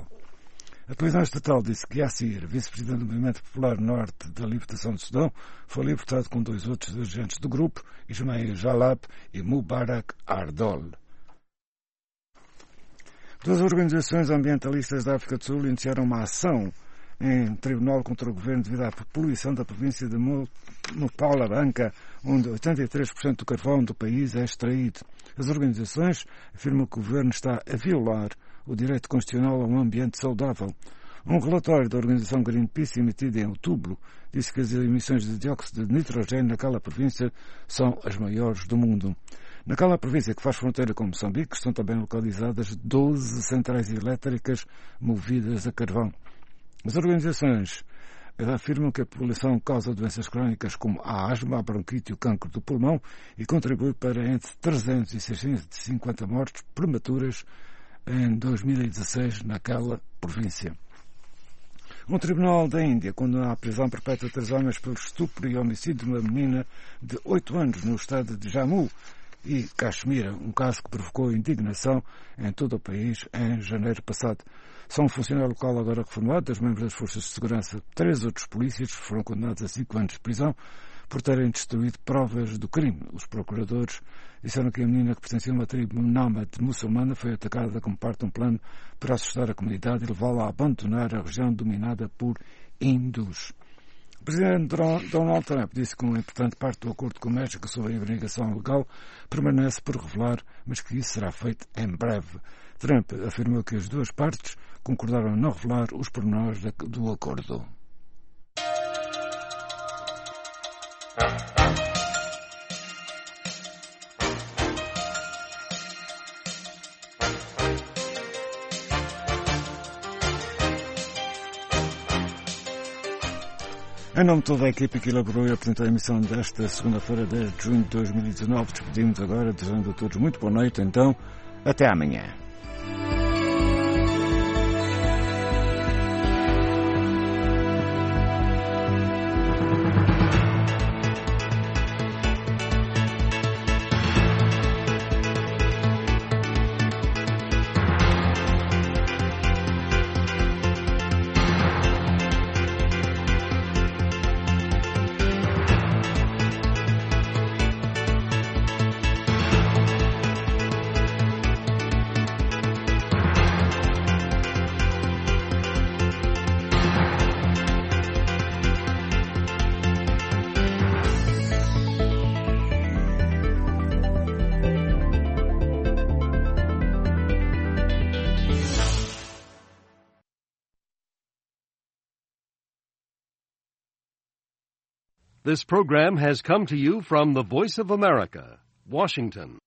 A televisão estatal disse que Yassir, vice-presidente do Movimento Popular Norte da Libertação do Sudão, foi libertado com dois outros dirigentes do grupo, Ismail Jalab e Mubarak Ardol. Duas organizações ambientalistas da África do Sul iniciaram uma ação em tribunal contra o governo devido à poluição da província de Mpumalanga, onde oitenta e três por cento do carvão do país é extraído. As organizações afirmam que o governo está a violar o direito constitucional a um ambiente saudável. Um relatório da organização Greenpeace emitido em outubro disse que as emissões de dióxido de nitrogênio naquela província são as maiores do mundo. Naquela província que faz fronteira com Moçambique estão também localizadas doze centrais elétricas movidas a carvão. As organizações afirmam que a poluição causa doenças crónicas como a asma, a bronquite e o cancro do pulmão e contribui para entre trezentos e seiscentos e cinquenta mortes prematuras em dois mil e dezasseis naquela província. Um tribunal da Índia condenou à prisão perpétua três homens pelo estupro e homicídio de uma menina de oito anos no estado de Jammu e Caxemira, um caso que provocou indignação em todo o país em janeiro passado. Só um funcionário local agora reformado, dois membros das forças de segurança, três outros polícias foram condenados a cinco anos de prisão por terem destruído provas do crime. Os procuradores disseram que a menina, que pertencia a uma tribo nómade muçulmana, foi atacada como parte de um plano para assustar a comunidade e levá-la a abandonar a região dominada por hindus. Presidente Donald Trump disse que uma importante parte do acordo com o México sobre a imigração legal permanece por revelar, mas que isso será feito em breve. Trump afirmou que as duas partes concordaram em não revelar os pormenores do acordo. Em nome de toda a equipe que elaborou e apresentou a emissão desta segunda-feira, dez de junho de dois mil e dezanove, despedimos agora, desejando a todos muito boa noite, então, até amanhã. This program has come to you from the Voice of America, Washington.